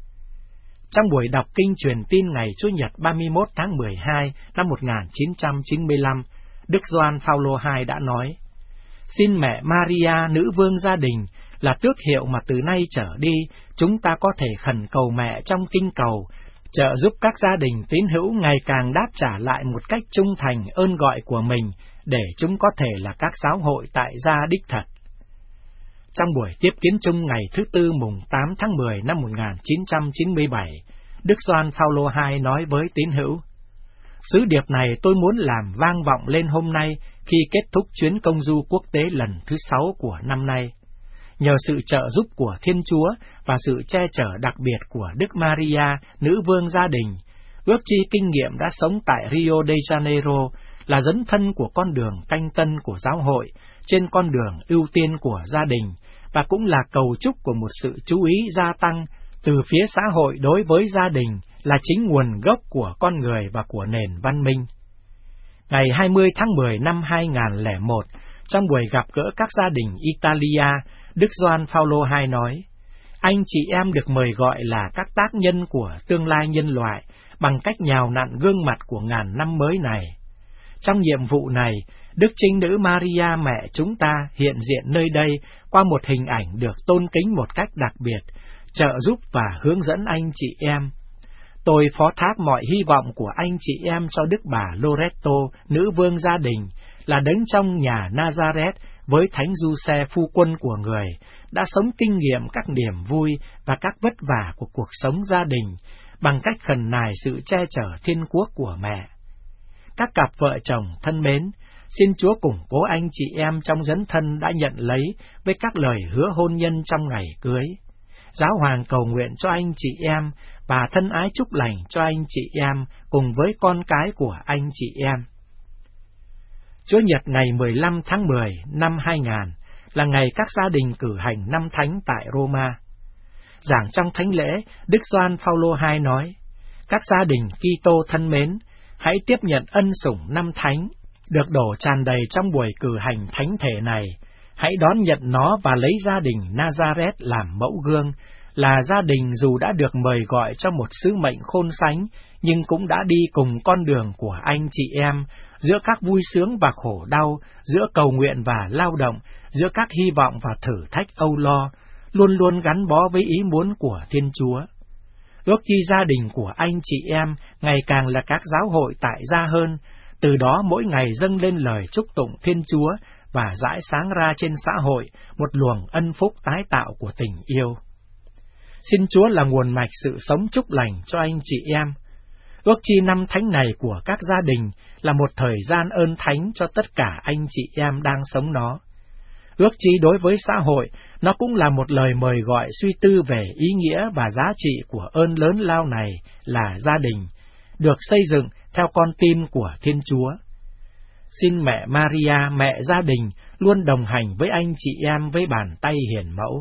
Trong buổi đọc kinh truyền tin ngày Chủ nhật 31 tháng 12 năm 1995, Đức Gioan Phaolô II đã nói: Xin mẹ Maria, nữ vương gia đình, là tước hiệu mà từ nay trở đi chúng ta có thể khẩn cầu mẹ trong kinh cầu, trợ giúp các gia đình tín hữu ngày càng đáp trả lại một cách trung thành ơn gọi của mình, để chúng có thể là các giáo hội tại gia đích thật. Trong buổi tiếp kiến chung ngày thứ Tư mùng 8 tháng 10 năm 1997, Đức Gioan Phaolô II nói với tín hữu: Sứ điệp này tôi muốn làm vang vọng lên hôm nay khi kết thúc chuyến công du quốc tế lần thứ 6 của năm nay. Nhờ sự trợ giúp của Thiên Chúa và sự che chở đặc biệt của Đức Maria, nữ vương gia đình, ước chi kinh nghiệm đã sống tại Rio de Janeiro là dấn thân của con đường canh tân của giáo hội trên con đường ưu tiên của gia đình, và cũng là cầu chúc của một sự chú ý gia tăng từ phía xã hội đối với gia đình là chính nguồn gốc của con người và của nền văn minh. Ngày 20 tháng 10 năm 2001, trong buổi gặp gỡ các gia đình Italia, Đức Gioan Phaolô II nói, anh chị em được mời gọi là các tác nhân của tương lai nhân loại bằng cách nhào nặn gương mặt của ngàn năm mới này. Trong nhiệm vụ này, Đức Trinh Nữ Maria mẹ chúng ta hiện diện nơi đây qua một hình ảnh được tôn kính một cách đặc biệt, trợ giúp và hướng dẫn anh chị em. Tôi phó thác mọi hy vọng của anh chị em cho Đức bà Loreto, nữ vương gia đình, là đấng trong nhà Nazareth với Thánh Giuse phu quân của người, đã sống kinh nghiệm các niềm vui và các vất vả của cuộc sống gia đình bằng cách khẩn nài sự che chở thiên quốc của mẹ. Các cặp vợ chồng thân mến, xin Chúa củng cố anh chị em trong dấn thân đã nhận lấy với các lời hứa hôn nhân trong ngày cưới. Giáo hoàng cầu nguyện cho anh chị em và thân ái chúc lành cho anh chị em cùng với con cái của anh chị em. Chúa Nhật ngày 15 tháng 10 năm 2000 là ngày các gia đình cử hành năm thánh tại Roma. Giảng trong thánh lễ, Đức Gioan Phaolô II nói, các gia đình Kitô thân mến, hãy tiếp nhận ân sủng năm thánh, được đổ tràn đầy trong buổi cử hành thánh thể này. Hãy đón nhận nó và lấy gia đình Nazareth làm mẫu gương, là gia đình dù đã được mời gọi cho một sứ mệnh khôn sánh, nhưng cũng đã đi cùng con đường của anh chị em, giữa các vui sướng và khổ đau, giữa cầu nguyện và lao động, giữa các hy vọng và thử thách âu lo, luôn luôn gắn bó với ý muốn của Thiên Chúa. Ước chi gia đình của anh chị em ngày càng là các giáo hội tại gia hơn, từ đó mỗi ngày dâng lên lời chúc tụng Thiên Chúa và rải sáng ra trên xã hội một luồng ân phúc tái tạo của tình yêu. Xin Chúa là nguồn mạch sự sống chúc lành cho anh chị em. Ước chi năm thánh này của các gia đình là một thời gian ơn thánh cho tất cả anh chị em đang sống nó. Ước chi đối với xã hội, nó cũng là một lời mời gọi suy tư về ý nghĩa và giá trị của ơn lớn lao này là gia đình, được xây dựng theo con tim của Thiên Chúa. Xin mẹ Maria, mẹ gia đình, luôn đồng hành với anh chị em với bàn tay hiền mẫu.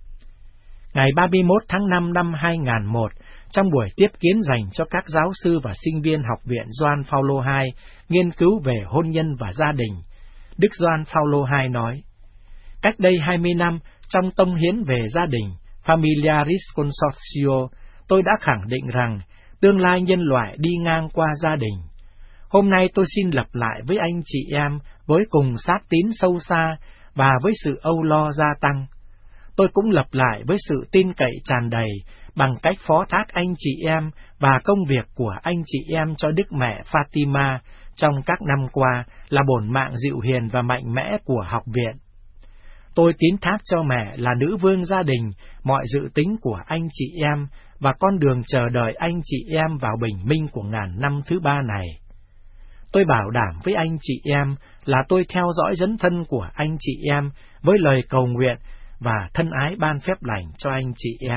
Ngày 31 tháng 5 năm 2001, trong buổi tiếp kiến dành cho các giáo sư và sinh viên học viện Gioan Phaolô II nghiên cứu về hôn nhân và gia đình, Đức Gioan Phaolô II nói, cách đây 20 năm, trong tông hiến về gia đình, Familiaris Consortio, tôi đã khẳng định rằng tương lai nhân loại đi ngang qua gia đình. Hôm nay tôi xin lập lại với anh chị em với cùng sát tín sâu xa và với sự âu lo gia tăng. Tôi cũng lập lại với sự tin cậy tràn đầy bằng cách phó thác anh chị em và công việc của anh chị em cho Đức Mẹ Fatima trong các năm qua là bổn mạng dịu hiền và mạnh mẽ của học viện. Tôi tín thác cho mẹ là nữ vương gia đình mọi dự tính của anh chị em và con đường chờ đợi anh chị em vào bình minh của ngàn năm thứ ba này. Tôi bảo đảm với anh chị em là tôi theo dõi dấn thân của anh chị em với lời cầu nguyện và thân ái ban phép lành cho anh chị em.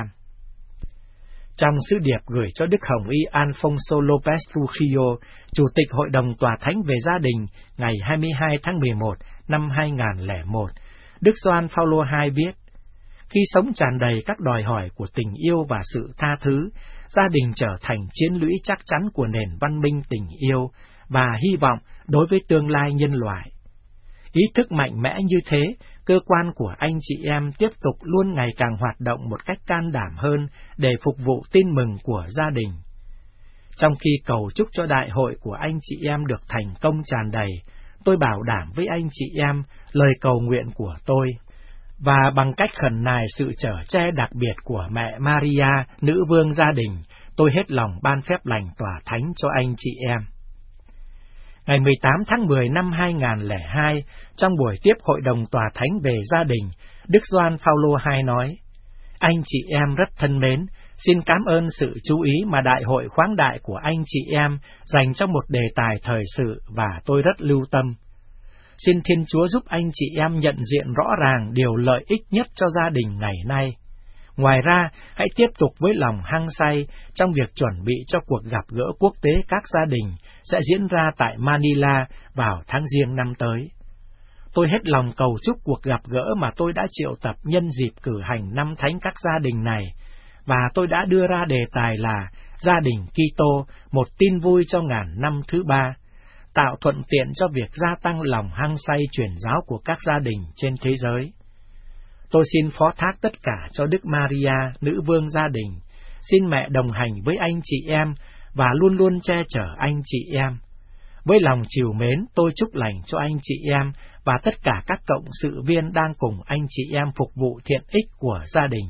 Trong sứ điệp gửi cho Đức Hồng Y Alfonso López Trujillo, Chủ tịch Hội đồng Tòa Thánh về Gia đình, ngày 22 tháng 11 năm 2001, Đức Gioan Phaolô II viết, khi sống tràn đầy các đòi hỏi của tình yêu và sự tha thứ, gia đình trở thành chiến lũy chắc chắn của nền văn minh tình yêu và hy vọng đối với tương lai nhân loại. Ý thức mạnh mẽ như thế, cơ quan của anh chị em tiếp tục luôn ngày càng hoạt động một cách can đảm hơn để phục vụ tin mừng của gia đình. Trong khi cầu chúc cho đại hội của anh chị em được thành công tràn đầy, tôi bảo đảm với anh chị em lời cầu nguyện của tôi, và bằng cách khẩn nài sự chở che đặc biệt của mẹ Maria, nữ vương gia đình, tôi hết lòng ban phép lành tòa thánh cho anh chị em. Ngày 18 tháng 10 năm 2002, trong buổi tiếp Hội đồng Tòa Thánh về Gia đình, Đức Gioan Phaolô II nói, anh chị em rất thân mến, xin cảm ơn sự chú ý mà đại hội khoáng đại của anh chị em dành cho một đề tài thời sự và tôi rất lưu tâm. Xin Thiên Chúa giúp anh chị em nhận diện rõ ràng điều lợi ích nhất cho gia đình ngày nay. Ngoài ra, hãy tiếp tục với lòng hăng say trong việc chuẩn bị cho cuộc gặp gỡ quốc tế các gia đình sẽ diễn ra tại Manila vào tháng Giêng năm tới. Tôi hết lòng cầu chúc cuộc gặp gỡ mà tôi đã triệu tập nhân dịp cử hành năm thánh các gia đình này, và tôi đã đưa ra đề tài là Gia đình Kitô, một tin vui cho ngàn năm thứ ba, tạo thuận tiện cho việc gia tăng lòng hăng say truyền giáo của các gia đình trên thế giới. Tôi xin phó thác tất cả cho Đức Maria, nữ vương gia đình, xin mẹ đồng hành với anh chị em và luôn luôn che chở anh chị em. Với lòng trìu mến, tôi chúc lành cho anh chị em và tất cả các cộng sự viên đang cùng anh chị em phục vụ thiện ích của gia đình.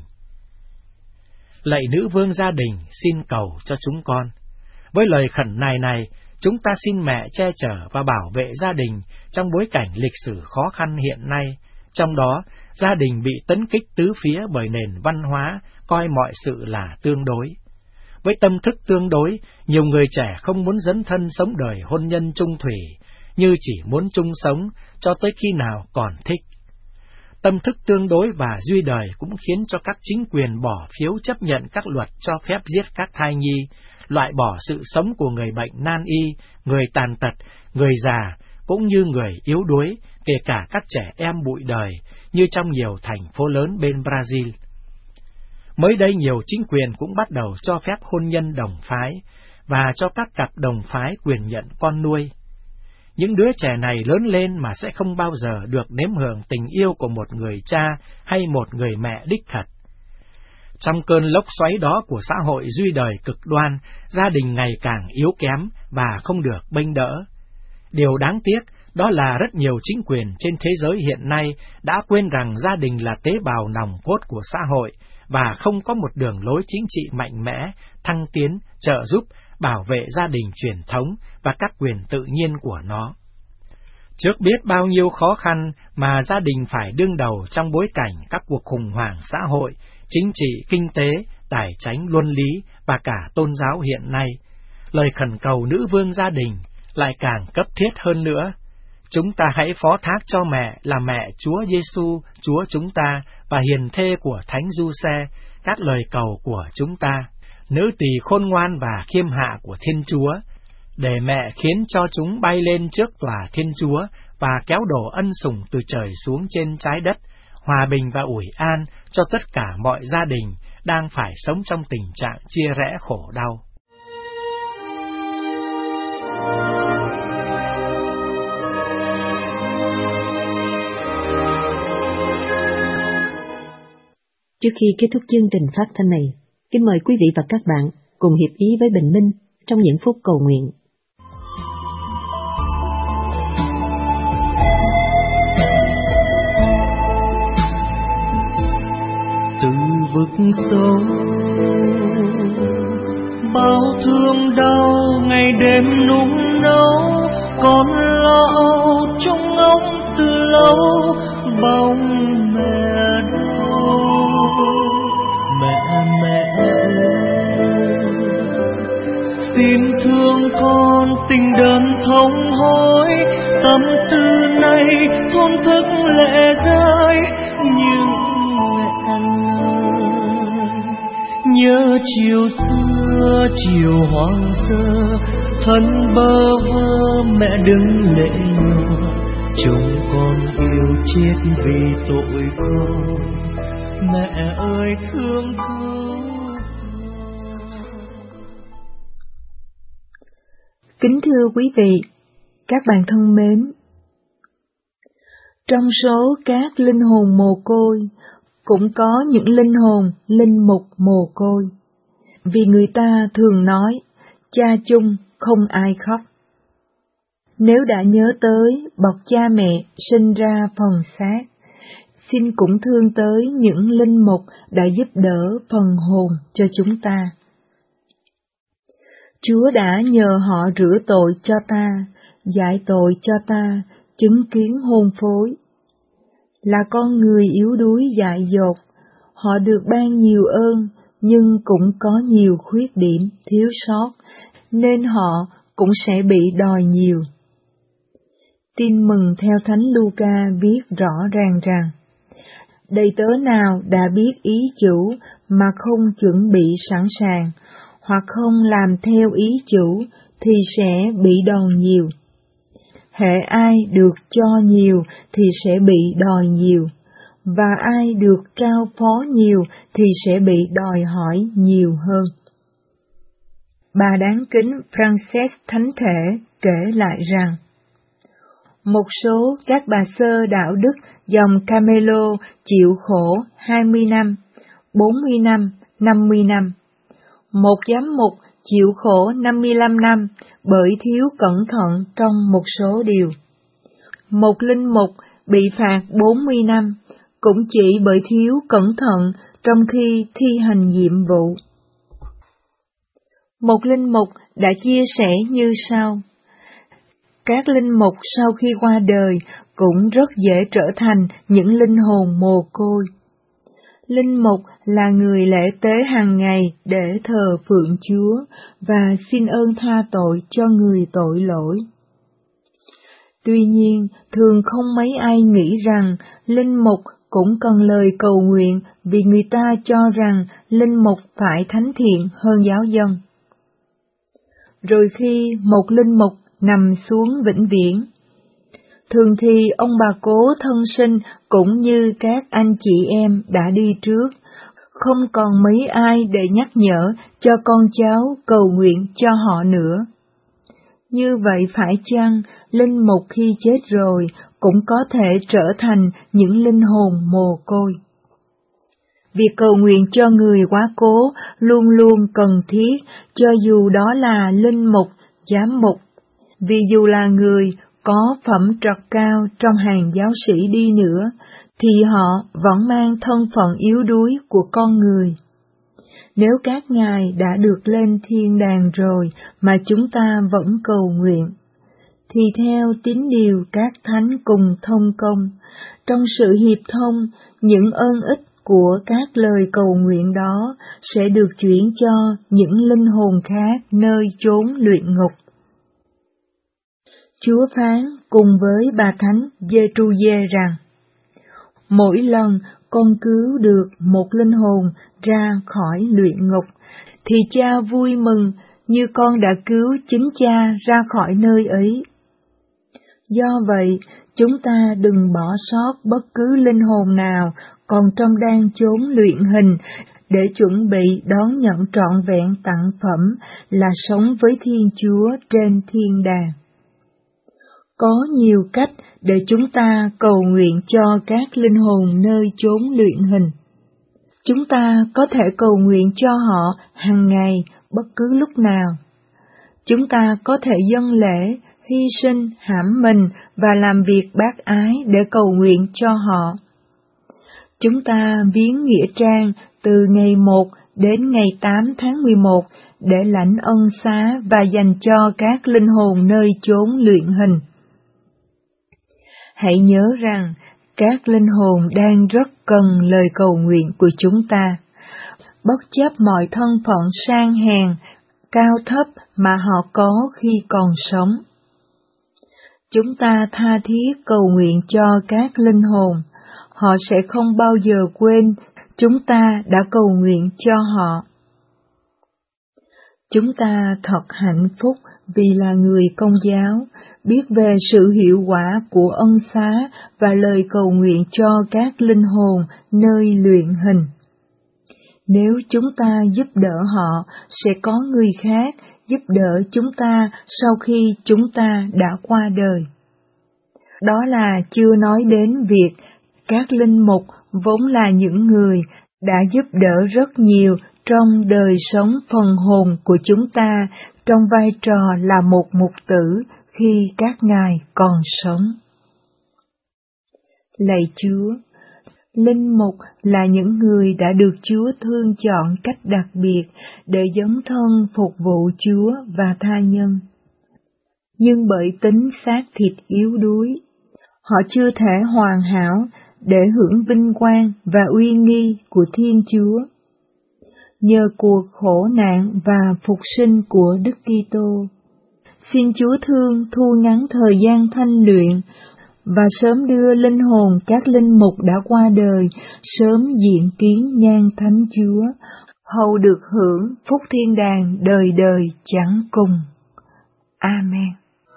Lạy nữ vương gia đình, xin cầu cho chúng con. Với lời khẩn này, chúng ta xin mẹ che chở và bảo vệ gia đình trong bối cảnh lịch sử khó khăn hiện nay, trong đó gia đình bị tấn kích tứ phía bởi nền văn hóa coi mọi sự là tương đối. Với tâm thức tương đối, nhiều người trẻ không muốn dấn thân sống đời hôn nhân chung thủy, như chỉ muốn chung sống cho tới khi nào còn thích. Tâm thức tương đối và duy đời cũng khiến cho các chính quyền bỏ phiếu chấp nhận các luật cho phép giết các thai nhi, loại bỏ sự sống của người bệnh nan y, người tàn tật, người già, cũng như người yếu đuối, kể cả các trẻ em bụi đời, như trong nhiều thành phố lớn bên Brazil. Mới đây nhiều chính quyền cũng bắt đầu cho phép hôn nhân đồng phái, và cho các cặp đồng phái quyền nhận con nuôi. Những đứa trẻ này lớn lên mà sẽ không bao giờ được nếm hưởng tình yêu của một người cha hay một người mẹ đích thật. Trong cơn lốc xoáy đó của xã hội duy đời cực đoan, gia đình ngày càng yếu kém và không được bênh đỡ. Điều đáng tiếc đó là rất nhiều chính quyền trên thế giới hiện nay đã quên rằng gia đình là tế bào nòng cốt của xã hội và không có một đường lối chính trị mạnh mẽ, thăng tiến, trợ giúp, bảo vệ gia đình truyền thống và các quyền tự nhiên của nó. Trước biết bao nhiêu khó khăn mà gia đình phải đương đầu trong bối cảnh các cuộc khủng hoảng xã hội, chính trị, kinh tế, tài chánh, luân lý và cả tôn giáo hiện nay, lời khẩn cầu nữ vương gia đình lại càng cấp thiết hơn nữa. Chúng ta hãy phó thác cho mẹ là mẹ Chúa Giêsu, Chúa chúng ta và hiền thê của Thánh Giuse các lời cầu của chúng ta, nữ tỳ khôn ngoan và khiêm hạ của Thiên Chúa, để mẹ khiến cho chúng bay lên trước tòa Thiên Chúa và kéo đổ ân sủng từ trời xuống trên trái đất, hòa bình và ủi an cho tất cả mọi gia đình đang phải sống trong tình trạng chia rẽ khổ đau. Trước khi kết thúc chương trình phát thanh này, kính mời quý vị và các bạn cùng hiệp ý với Bình Minh trong những phút cầu nguyện. Từ vực sâu bao thương đau ngày đêm nung nấu, con lo âu trong ngóng từ lâu bóng mẹ đâu. Mẹ xin thương con tình đơn thống hối, tâm tư này thôn thức lệ rơi, nhưng mẹ ơi nhớ chiều xưa chiều hoang sơ, thân bơ vơ mẹ đừng lệ nhòa, chồng con yêu chết vì tội con, mẹ ơi thương cứu. Kính thưa quý vị, các bạn thân mến, trong số các linh hồn mồ côi cũng có những linh hồn linh mục mồ côi, vì người ta thường nói cha chung không ai khóc. Nếu đã nhớ tới bậc cha mẹ sinh ra phần xác, xin cũng thương tới những linh mục đã giúp đỡ phần hồn cho chúng ta. Chúa đã nhờ họ rửa tội cho ta, giải tội cho ta, chứng kiến hôn phối. Là con người yếu đuối dại dột, họ được ban nhiều ơn nhưng cũng có nhiều khuyết điểm, thiếu sót, nên họ cũng sẽ bị đòi nhiều. Tin mừng theo Thánh Luca viết rõ ràng rằng, Đầy tớ nào đã biết ý chủ mà không chuẩn bị sẵn sàng, hoặc không làm theo ý chủ thì sẽ bị đòn nhiều. Hễ ai được cho nhiều thì sẽ bị đòi nhiều, và ai được trao phó nhiều thì sẽ bị đòi hỏi nhiều hơn. Bà đáng kính Frances Thánh Thể kể lại rằng, một số các bà sơ đạo đức dòng Camelo chịu khổ 20 năm, 40 năm, 50 năm. Một giám mục chịu khổ 55 năm bởi thiếu cẩn thận trong một số điều. Một linh mục bị phạt 40 năm cũng chỉ bởi thiếu cẩn thận trong khi thi hành nhiệm vụ. Một linh mục đã chia sẻ như sau: các linh mục sau khi qua đời cũng rất dễ trở thành những linh hồn mồ côi. Linh mục là người lễ tế hàng ngày để thờ phượng Chúa và xin ơn tha tội cho người tội lỗi. Tuy nhiên, thường không mấy ai nghĩ rằng linh mục cũng cần lời cầu nguyện vì người ta cho rằng linh mục phải thánh thiện hơn giáo dân. Rồi khi một linh mục nằm xuống vĩnh viễn, thường thì ông bà cố thân sinh cũng như các anh chị em đã đi trước, không còn mấy ai để nhắc nhở cho con cháu cầu nguyện cho họ nữa. Như vậy phải chăng linh mục khi chết rồi cũng có thể trở thành những linh hồn mồ côi? Việc cầu nguyện cho người quá cố luôn luôn cần thiết, cho dù đó là linh mục, giám mục, vì dù là người có phẩm trật cao trong hàng giáo sĩ đi nữa, thì họ vẫn mang thân phận yếu đuối của con người. Nếu các ngài đã được lên thiên đàng rồi mà chúng ta vẫn cầu nguyện, thì theo tín điều các thánh cùng thông công, trong sự hiệp thông, những ơn ích của các lời cầu nguyện đó sẽ được chuyển cho những linh hồn khác nơi chốn luyện ngục. Chúa phán cùng với bà thánh Giê-tru-giê rằng, mỗi lần con cứu được một linh hồn ra khỏi luyện ngục, thì cha vui mừng như con đã cứu chính cha ra khỏi nơi ấy. Do vậy, chúng ta đừng bỏ sót bất cứ linh hồn nào còn trong đang chốn luyện hình để chuẩn bị đón nhận trọn vẹn tặng phẩm là sống với Thiên Chúa trên thiên đàng. Có nhiều cách để chúng ta cầu nguyện cho các linh hồn nơi chốn luyện hình. Chúng ta có thể cầu nguyện cho họ hàng ngày, bất cứ lúc nào. Chúng ta có thể dâng lễ, hy sinh, hãm mình và làm việc bác ái để cầu nguyện cho họ. Chúng ta viếng nghĩa trang từ ngày 1 đến ngày 8 tháng 11 để lãnh ân xá và dành cho các linh hồn nơi chốn luyện hình. Hãy nhớ rằng, các linh hồn đang rất cần lời cầu nguyện của chúng ta, bất chấp mọi thân phận sang hèn, cao thấp mà họ có khi còn sống. Chúng ta tha thiết cầu nguyện cho các linh hồn, họ sẽ không bao giờ quên chúng ta đã cầu nguyện cho họ. Chúng ta thật hạnh phúc vì là người Công giáo, biết về sự hiệu quả của ân xá và lời cầu nguyện cho các linh hồn nơi luyện hình. Nếu chúng ta giúp đỡ họ, sẽ có người khác giúp đỡ chúng ta sau khi chúng ta đã qua đời. Đó là chưa nói đến việc các linh mục vốn là những người đã giúp đỡ rất nhiều trong đời sống phần hồn của chúng ta trong vai trò là một mục tử khi các ngài còn sống. Lạy Chúa, linh mục là những người đã được Chúa thương chọn cách đặc biệt để dấn thân phục vụ Chúa và tha nhân. Nhưng bởi tính xác thịt yếu đuối, họ chưa thể hoàn hảo để hưởng vinh quang và uy nghi của Thiên Chúa. Nhờ cuộc khổ nạn và phục sinh của Đức Kitô, xin Chúa thương thu ngắn thời gian thanh luyện, và sớm đưa linh hồn các linh mục đã qua đời sớm diện kiến nhan Thánh Chúa, hầu được hưởng phúc thiên đàng đời đời chẳng cùng. Amen.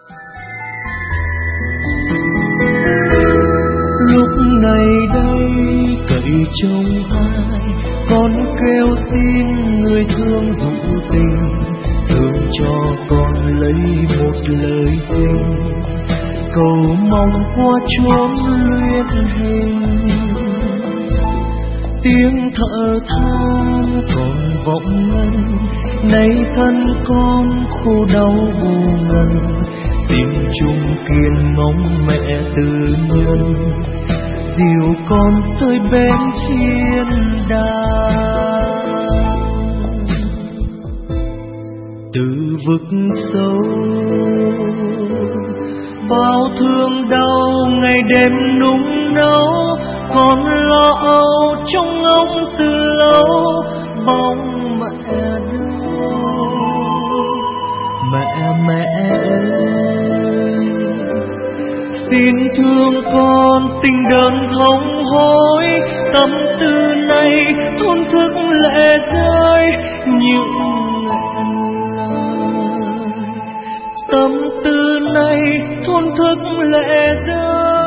Lúc này đây cậy trông ai, con kêu xin người thương hữu tình, thương cho con lấy một lời tình, cầu mong qua chốn luyện hình. Tiếng thở than còn vọng ngân, nay thân con khô đau vô ngần, tìm chung kiên mong mẹ từ nhân, dìu con tới bên thiên đàng. Từ vực sâu bao thương đau ngày đêm nung nấu, con lo âu trong ngóng từ lâu, bóng mẹ đâu mẹ ơi. Xin thương con tình đơn thống hối, tâm tư này thôn thức lệ rơi những lời, tâm tư này thôn thức lệ rơi.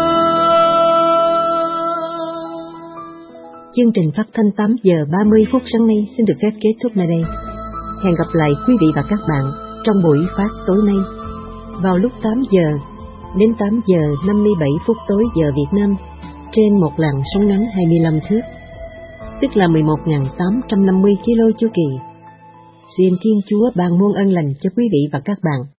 Chương trình phát thanh 8 giờ 30 phút sáng nay xin được phép kết thúc nơi đây. Hẹn gặp lại quý vị và các bạn trong buổi phát tối nay vào lúc 8 giờ đến 8 giờ 57 phút tối giờ Việt Nam trên một làn sóng ngắn 25 thước, tức là 11.850 km chu kỳ. Xin Thiên Chúa ban muôn ân lành cho quý vị và các bạn.